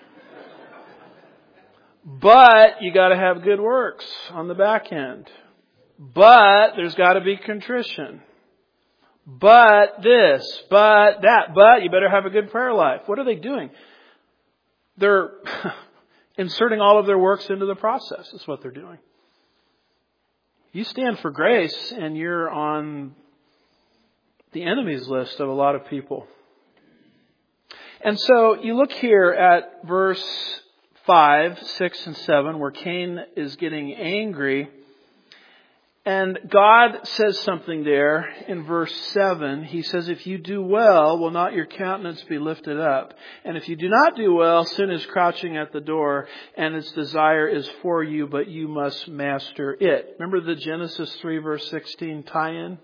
But you got to have good works on the back end. But there's got to be contrition. But this, but that, but you better have a good prayer life. What are they doing? They're inserting all of their works into the process. That's what they're doing. You stand for grace and you're on the enemies list of a lot of people. And so you look here at verse five, six, and seven where Cain is getting angry. And God says something there in verse seven. He says, if you do well, will not your countenance be lifted up? And if you do not do well, sin is crouching at the door, and its desire is for you, but you must master it. Remember the Genesis three verse sixteen tie-in?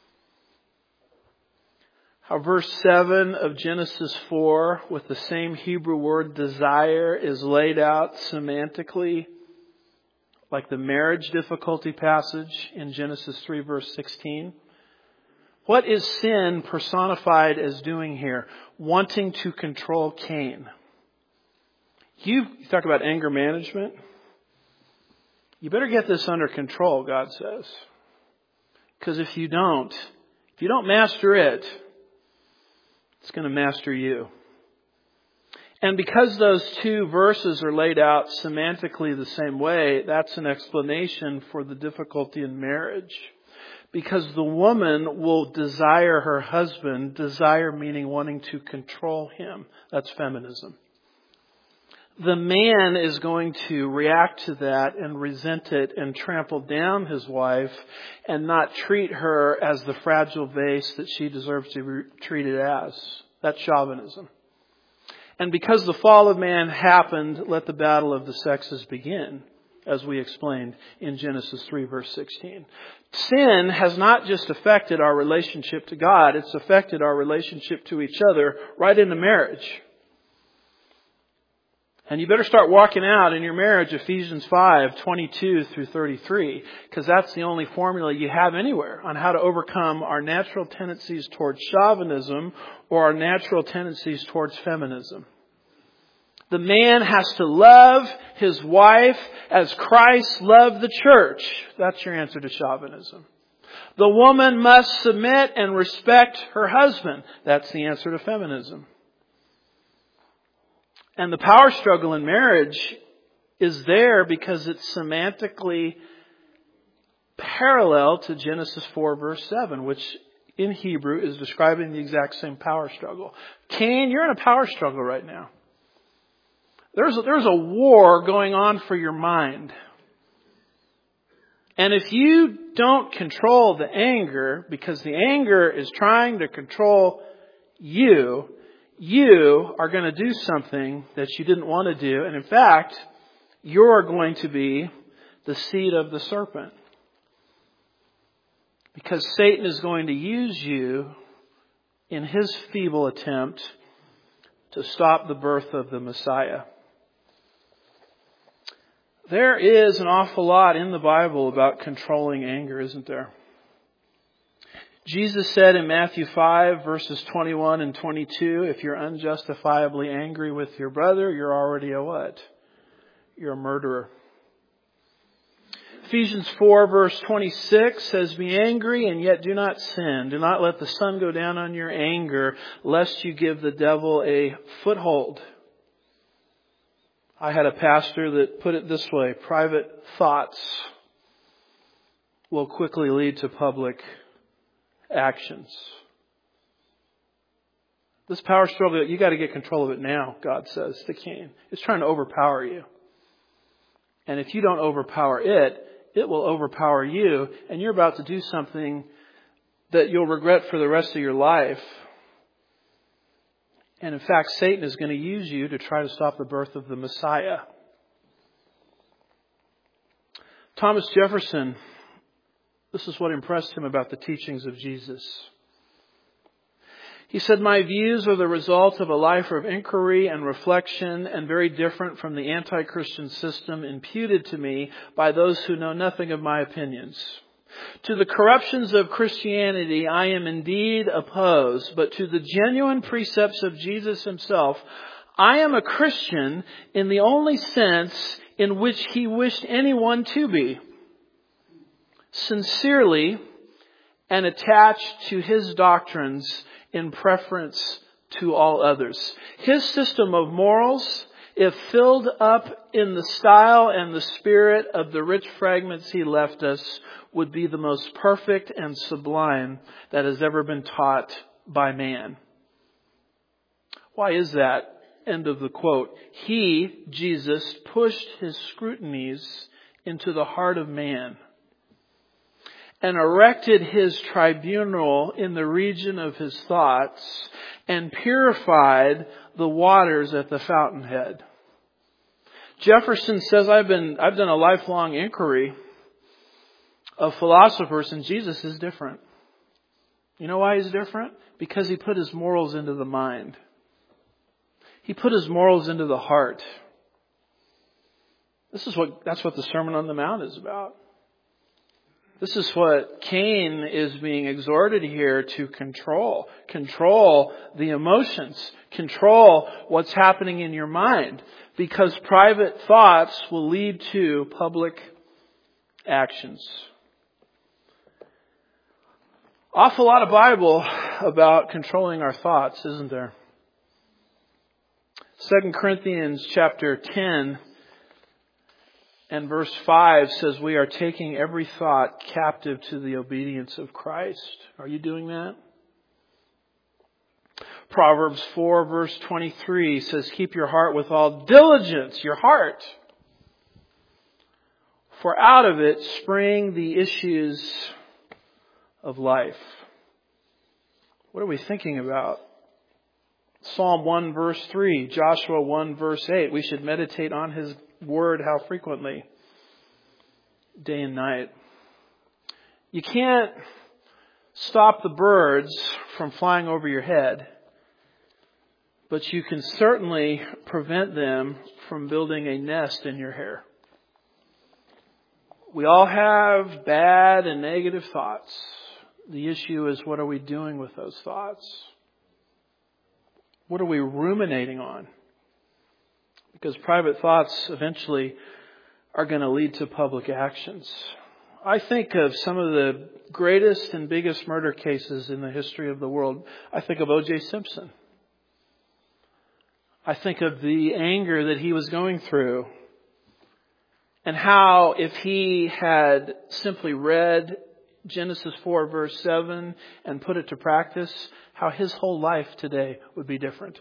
How verse seven of Genesis four, with the same Hebrew word desire, is laid out semantically like the marriage difficulty passage in Genesis three verse sixteen. What is sin personified as doing here? Wanting to control Cain. You talk about anger management. You better get this under control, God says. Because if you don't, if you don't master it, it's going to master you. And because those two verses are laid out semantically the same way, that's an explanation for the difficulty in marriage. Because the woman will desire her husband, desire meaning wanting to control him. That's feminism. the man is going to react to that and resent it and trample down his wife and not treat her as the fragile vase that she deserves to be treated as. That's chauvinism. And because the fall of man happened, let the battle of the sexes begin, as we explained in Genesis three, verse sixteen. Sin has not just affected our relationship to God, it's affected our relationship to each other right into marriage. And you better start walking out in your marriage Ephesians five, twenty-two through thirty-three, because that's the only formula you have anywhere on how to overcome our natural tendencies towards chauvinism or our natural tendencies towards feminism. The man has to love his wife as Christ loved the church. That's your answer to chauvinism. The woman must submit and respect her husband. That's the answer to feminism. And the power struggle in marriage is there because it's semantically parallel to Genesis four, verse seven, which in Hebrew is describing the exact same power struggle. Cain, you're in a power struggle right now. There's a, there's a war going on for your mind. And if you don't control the anger, because the anger is trying to control you, you are going to do something that you didn't want to do. And in fact, you're going to be the seed of the serpent. Because Satan is going to use you in his feeble attempt to stop the birth of the Messiah. There is an awful lot in the Bible about controlling anger, isn't there? Jesus said in Matthew five, verses twenty-one and twenty-two, if you're unjustifiably angry with your brother, you're already a what? You're a murderer. Ephesians four, verse twenty-six says, be angry and yet do not sin. Do not let the sun go down on your anger, lest you give the devil a foothold. I had a pastor that put it this way, private thoughts will quickly lead to public actions. This power struggle, you got to get control of it now, God says to Cain. It's trying to overpower you. And if you don't overpower it, it will overpower you, and you're about to do something that you'll regret for the rest of your life. And in fact, Satan is going to use you to try to stop the birth of the Messiah. Thomas Jefferson, this is what impressed him about the teachings of Jesus. He said, my views are the result of a life of inquiry and reflection and very different from the anti-Christian system imputed to me by those who know nothing of my opinions. To the corruptions of Christianity I am indeed opposed, but to the genuine precepts of Jesus himself, I am a Christian in the only sense in which he wished anyone to be. Sincerely and attached to his doctrines in preference to all others. His system of morals, if filled up in the style and the spirit of the rich fragments he left us, would be the most perfect and sublime that has ever been taught by man. Why is that? End of the quote. He, Jesus, pushed his scrutinies into the heart of man and erected his tribunal in the region of his thoughts and purified the waters at the fountainhead. Jefferson says, I've been, I've done a lifelong inquiry of philosophers, and Jesus is different. You know why he's different? Because he put his morals into the mind. He put his morals into the heart. This is what, that's what the Sermon on the Mount is about. This is what Cain is being exhorted here to control. Control the emotions. Control what's happening in your mind. Because private thoughts will lead to public actions. Awful lot of Bible about controlling our thoughts, isn't there? Second Corinthians chapter ten and verse five says we are taking every thought captive to the obedience of Christ. Are you doing that? Proverbs four verse twenty-three says, keep your heart with all diligence, your heart. For out of it spring the issues of life. What are we thinking about? Psalm one verse three, Joshua one verse eight. We should meditate on His word how frequently? Day and night. You can't stop the birds from flying over your head, but you can certainly prevent them from building a nest in your hair. We all have bad and negative thoughts. The issue is, what are we doing with those thoughts? What are we ruminating on? Because private thoughts eventually are going to lead to public actions. I think of some of the greatest and biggest murder cases in the history of the world. I think of O J Simpson. I think of the anger that he was going through, and how if he had simply read Genesis four verse seven and put it to practice, how his whole life today would be different.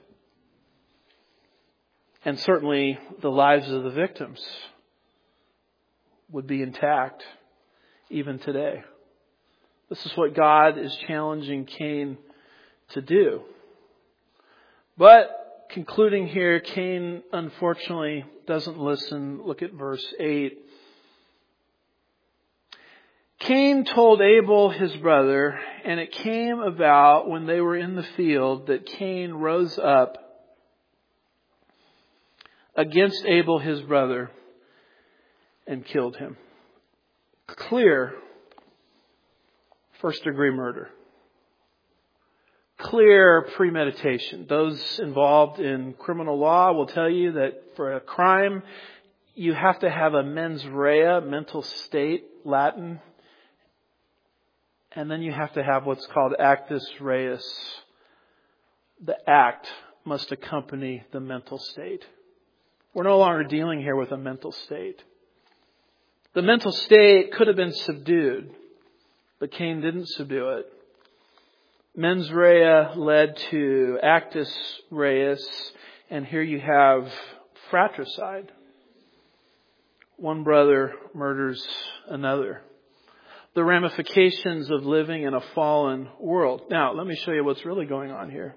And certainly the lives of the victims would be intact even today. This is what God is challenging Cain to do. But concluding here, Cain unfortunately doesn't listen. Look at verse eight. Cain told Abel his brother, and it came about when they were in the field that Cain rose up against Abel his brother and killed him. Clear first degree murder. Clear premeditation. Those involved in criminal law will tell you that for a crime, you have to have a mens rea, mental state, Latin. And then you have to have what's called actus reus. The act must accompany the mental state. We're no longer dealing here with a mental state. The mental state could have been subdued, but Cain didn't subdue it. Mens rea led to actus reus, and here you have fratricide. One brother murders another. The ramifications of living in a fallen world. Now, let me show you what's really going on here.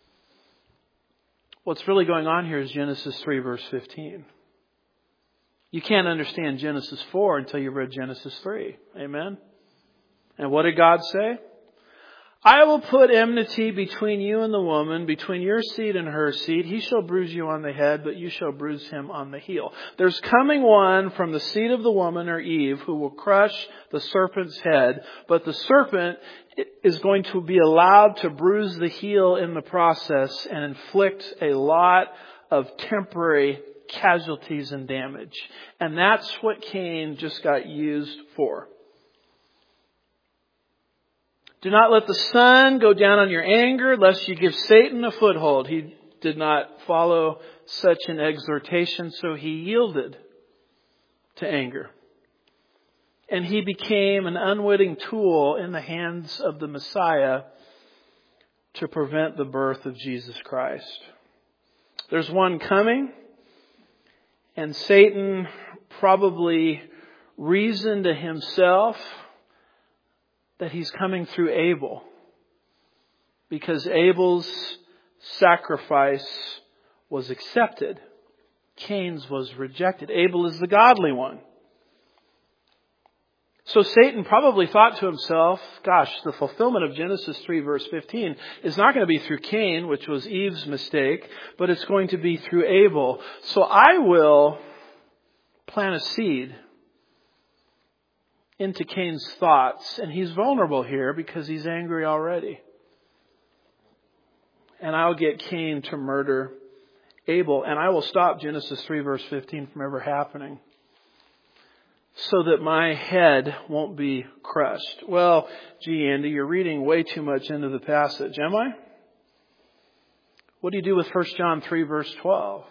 What's really going on here is Genesis three verse fifteen. You can't understand Genesis four until you've read Genesis three. Amen? And what did God say? I will put enmity between you and the woman, between your seed and her seed. He shall bruise you on the head, but you shall bruise him on the heel. There's coming one from the seed of the woman, or Eve, who will crush the serpent's head. But the serpent is going to be allowed to bruise the heel in the process and inflict a lot of temporary casualties and damage. And that's what Cain just got used for. Do not let the sun go down on your anger, lest you give Satan a foothold. He did not follow such an exhortation, so he yielded to anger. And he became an unwitting tool in the hands of the Messiah to prevent the birth of Jesus Christ. There's one coming, and Satan probably reasoned to himself that he's coming through Abel, because Abel's sacrifice was accepted. Cain's was rejected. Abel is the godly one. So Satan probably thought to himself, gosh, the fulfillment of Genesis three verse fifteen is not going to be through Cain, which was Eve's mistake, but it's going to be through Abel. So I will plant a seed into Cain's thoughts. And he's vulnerable here because he's angry already. And I'll get Cain to murder Abel. And I will stop Genesis three verse fifteen from ever happening, so that my head won't be crushed. Well, gee, Andy, you're reading way too much into the passage, am I? What do you do with First John three verse twelve?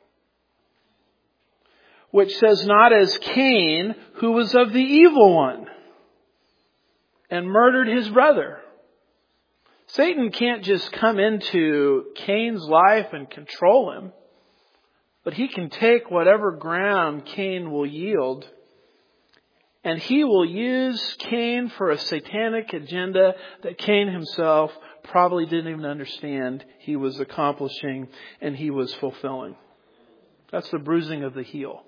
Which says, not as Cain, who was of the evil one, and murdered his brother. Satan can't just come into Cain's life and control him, but he can take whatever ground Cain will yield, and he will use Cain for a satanic agenda that Cain himself probably didn't even understand he was accomplishing and he was fulfilling. That's the bruising of the heel.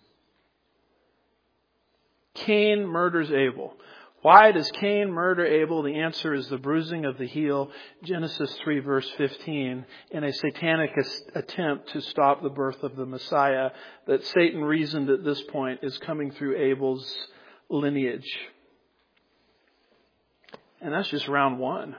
Cain murders Abel. Why does Cain murder Abel? The answer is the bruising of the heel. Genesis three verse fifteen. In a satanic attempt to stop the birth of the Messiah that Satan reasoned at this point is coming through Abel's lineage. And that's just round one.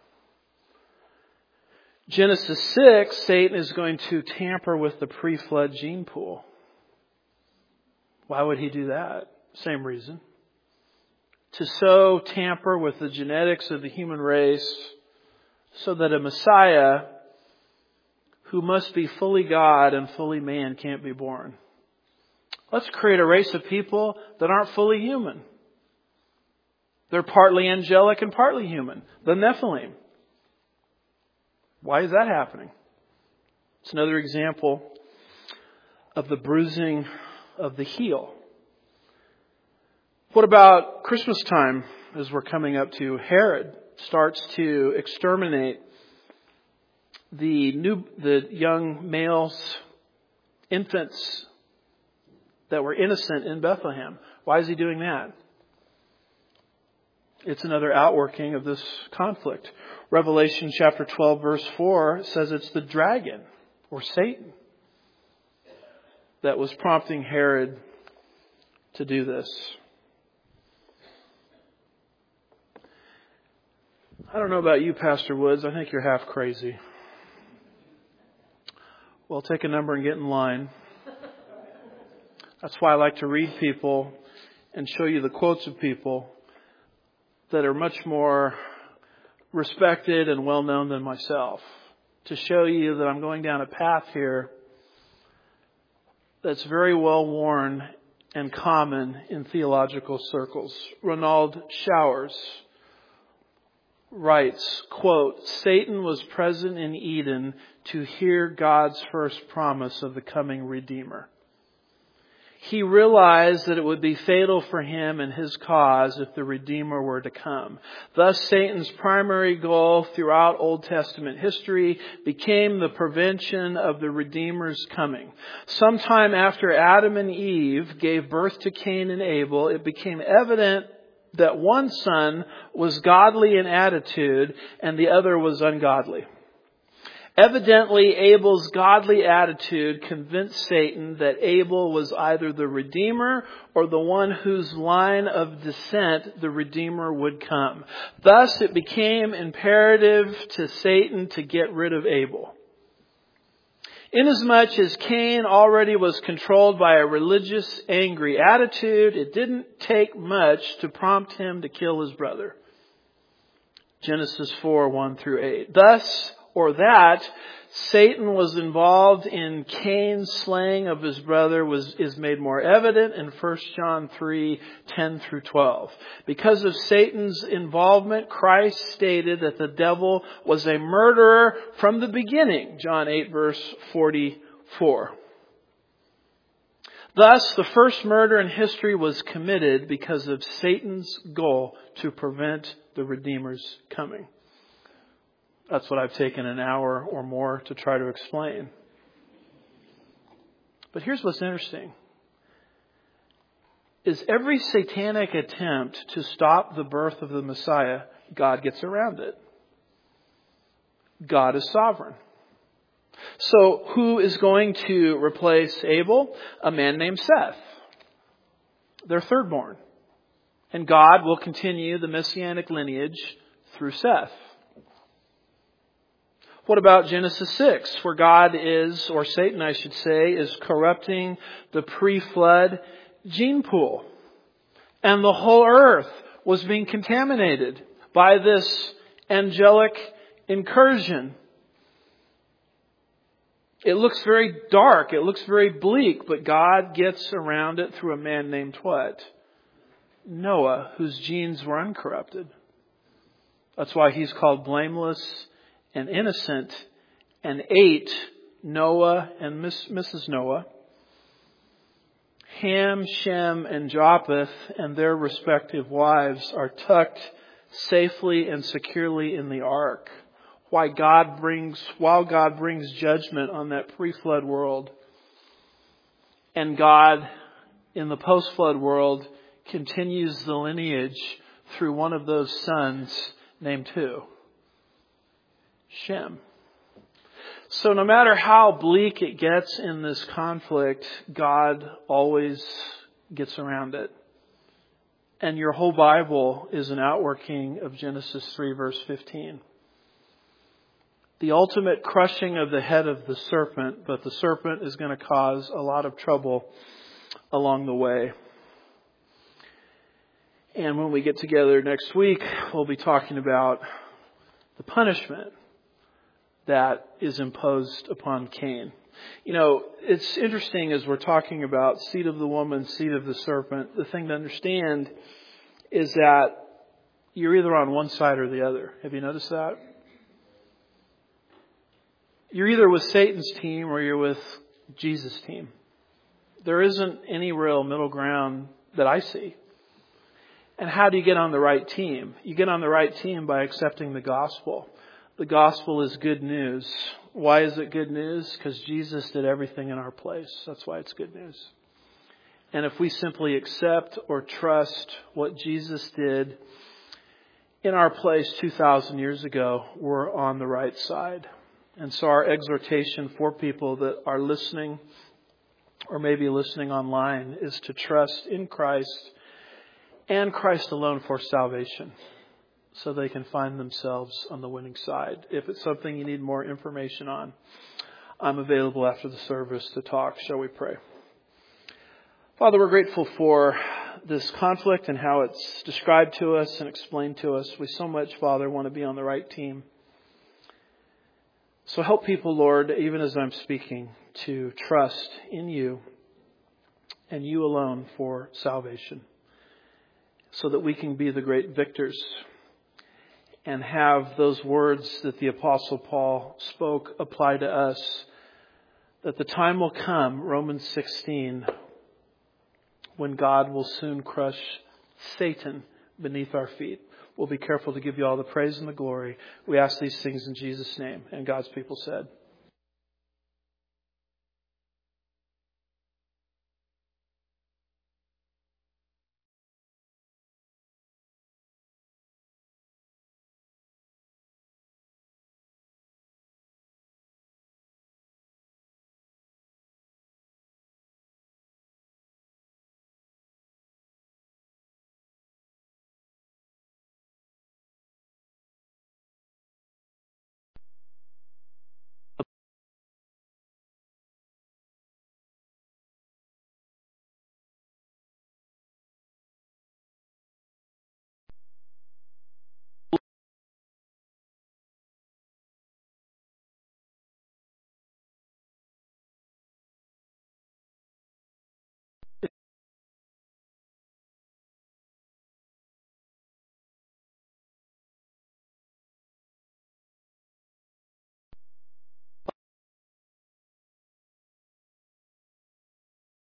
Genesis six, Satan is going to tamper with the pre-flood gene pool. Why would he do that? Same reason. To so tamper with the genetics of the human race so that a Messiah who must be fully God and fully man can't be born. Let's create a race of people that aren't fully human. They're partly angelic and partly human. The Nephilim. Why is that happening? It's another example of the bruising of the heel. What about Christmas time as we're coming up to? Herod starts to exterminate the new, the young males, infants that were innocent in Bethlehem. Why is he doing that? It's another outworking of this conflict. Revelation chapter twelve verse four says it's the dragon or Satan that was prompting Herod to do this. I don't know about you, Pastor Woods. I think you're half crazy. Well, take a number and get in line. That's why I like to read people and show you the quotes of people that are much more respected and well known than myself. To show you that I'm going down a path here that's very well worn and common in theological circles. Ronald Showers writes, quote, Satan was present in Eden to hear God's first promise of the coming Redeemer. He realized that it would be fatal for him and his cause if the Redeemer were to come. Thus, Satan's primary goal throughout Old Testament history became the prevention of the Redeemer's coming. Sometime after Adam and Eve gave birth to Cain and Abel, it became evident that one son was godly in attitude and the other was ungodly. Evidently, Abel's godly attitude convinced Satan that Abel was either the Redeemer or the one whose line of descent the Redeemer would come. Thus, it became imperative to Satan to get rid of Abel. Inasmuch as Cain already was controlled by a religious, angry attitude, it didn't take much to prompt him to kill his brother. Genesis four, one through eight. Thus, or that Satan was involved in Cain's slaying of his brother was is made more evident in First John three, ten through twelve. Because of Satan's involvement, Christ stated that the devil was a murderer from the beginning. John eight, verse forty-four. Thus, the first murder in history was committed because of Satan's goal to prevent the Redeemer's coming. That's what I've taken an hour or more to try to explain. But here's what's interesting. Is every satanic attempt to stop the birth of the Messiah, God gets around it. God is sovereign. So who is going to replace Abel? A man named Seth. Their thirdborn. And God will continue the messianic lineage through Seth. What about Genesis six, where God is, or Satan I should say, is corrupting the pre-flood gene pool? And the whole earth was being contaminated by this angelic incursion. It looks very dark, it looks very bleak, but God gets around it through a man named what? Noah, whose genes were uncorrupted. That's why he's called blameless and innocent. And eight, Noah and Miss, Missus Noah. Ham, Shem, and Japheth and their respective wives are tucked safely and securely in the ark. Why God brings, while God brings judgment on that pre-flood world, and God in the post-flood world continues the lineage through one of those sons named who? Shem. So no matter how bleak it gets in this conflict, God always gets around it. And your whole Bible is an outworking of Genesis three verse fifteen. The ultimate crushing of the head of the serpent, but the serpent is going to cause a lot of trouble along the way. And when we get together next week, we'll be talking about the punishment that is imposed upon Cain. You know, it's interesting as we're talking about seed of the woman, seed of the serpent. The thing to understand is that you're either on one side or the other. Have you noticed that? You're either with Satan's team or you're with Jesus' team. There isn't any real middle ground that I see. And how do you get on the right team? You get on the right team by accepting the gospel. The gospel is good news. Why is it good news? Because Jesus did everything in our place. That's why it's good news. And if we simply accept or trust what Jesus did in our place two thousand years ago, we're on the right side. And so our exhortation for people that are listening or maybe listening online is to trust in Christ and Christ alone for salvation, so they can find themselves on the winning side. If it's something you need more information on, I'm available after the service to talk. Shall we pray? Father, we're grateful for this conflict and how it's described to us and explained to us. We so much, Father, want to be on the right team. So help people, Lord, even as I'm speaking, to trust in you and you alone for salvation, so that we can be the great victors and have those words that the Apostle Paul spoke apply to us, that the time will come, Romans sixteen, when God will soon crush Satan beneath our feet. We'll be careful to give you all the praise and the glory. We ask these things in Jesus' name. And God's people said,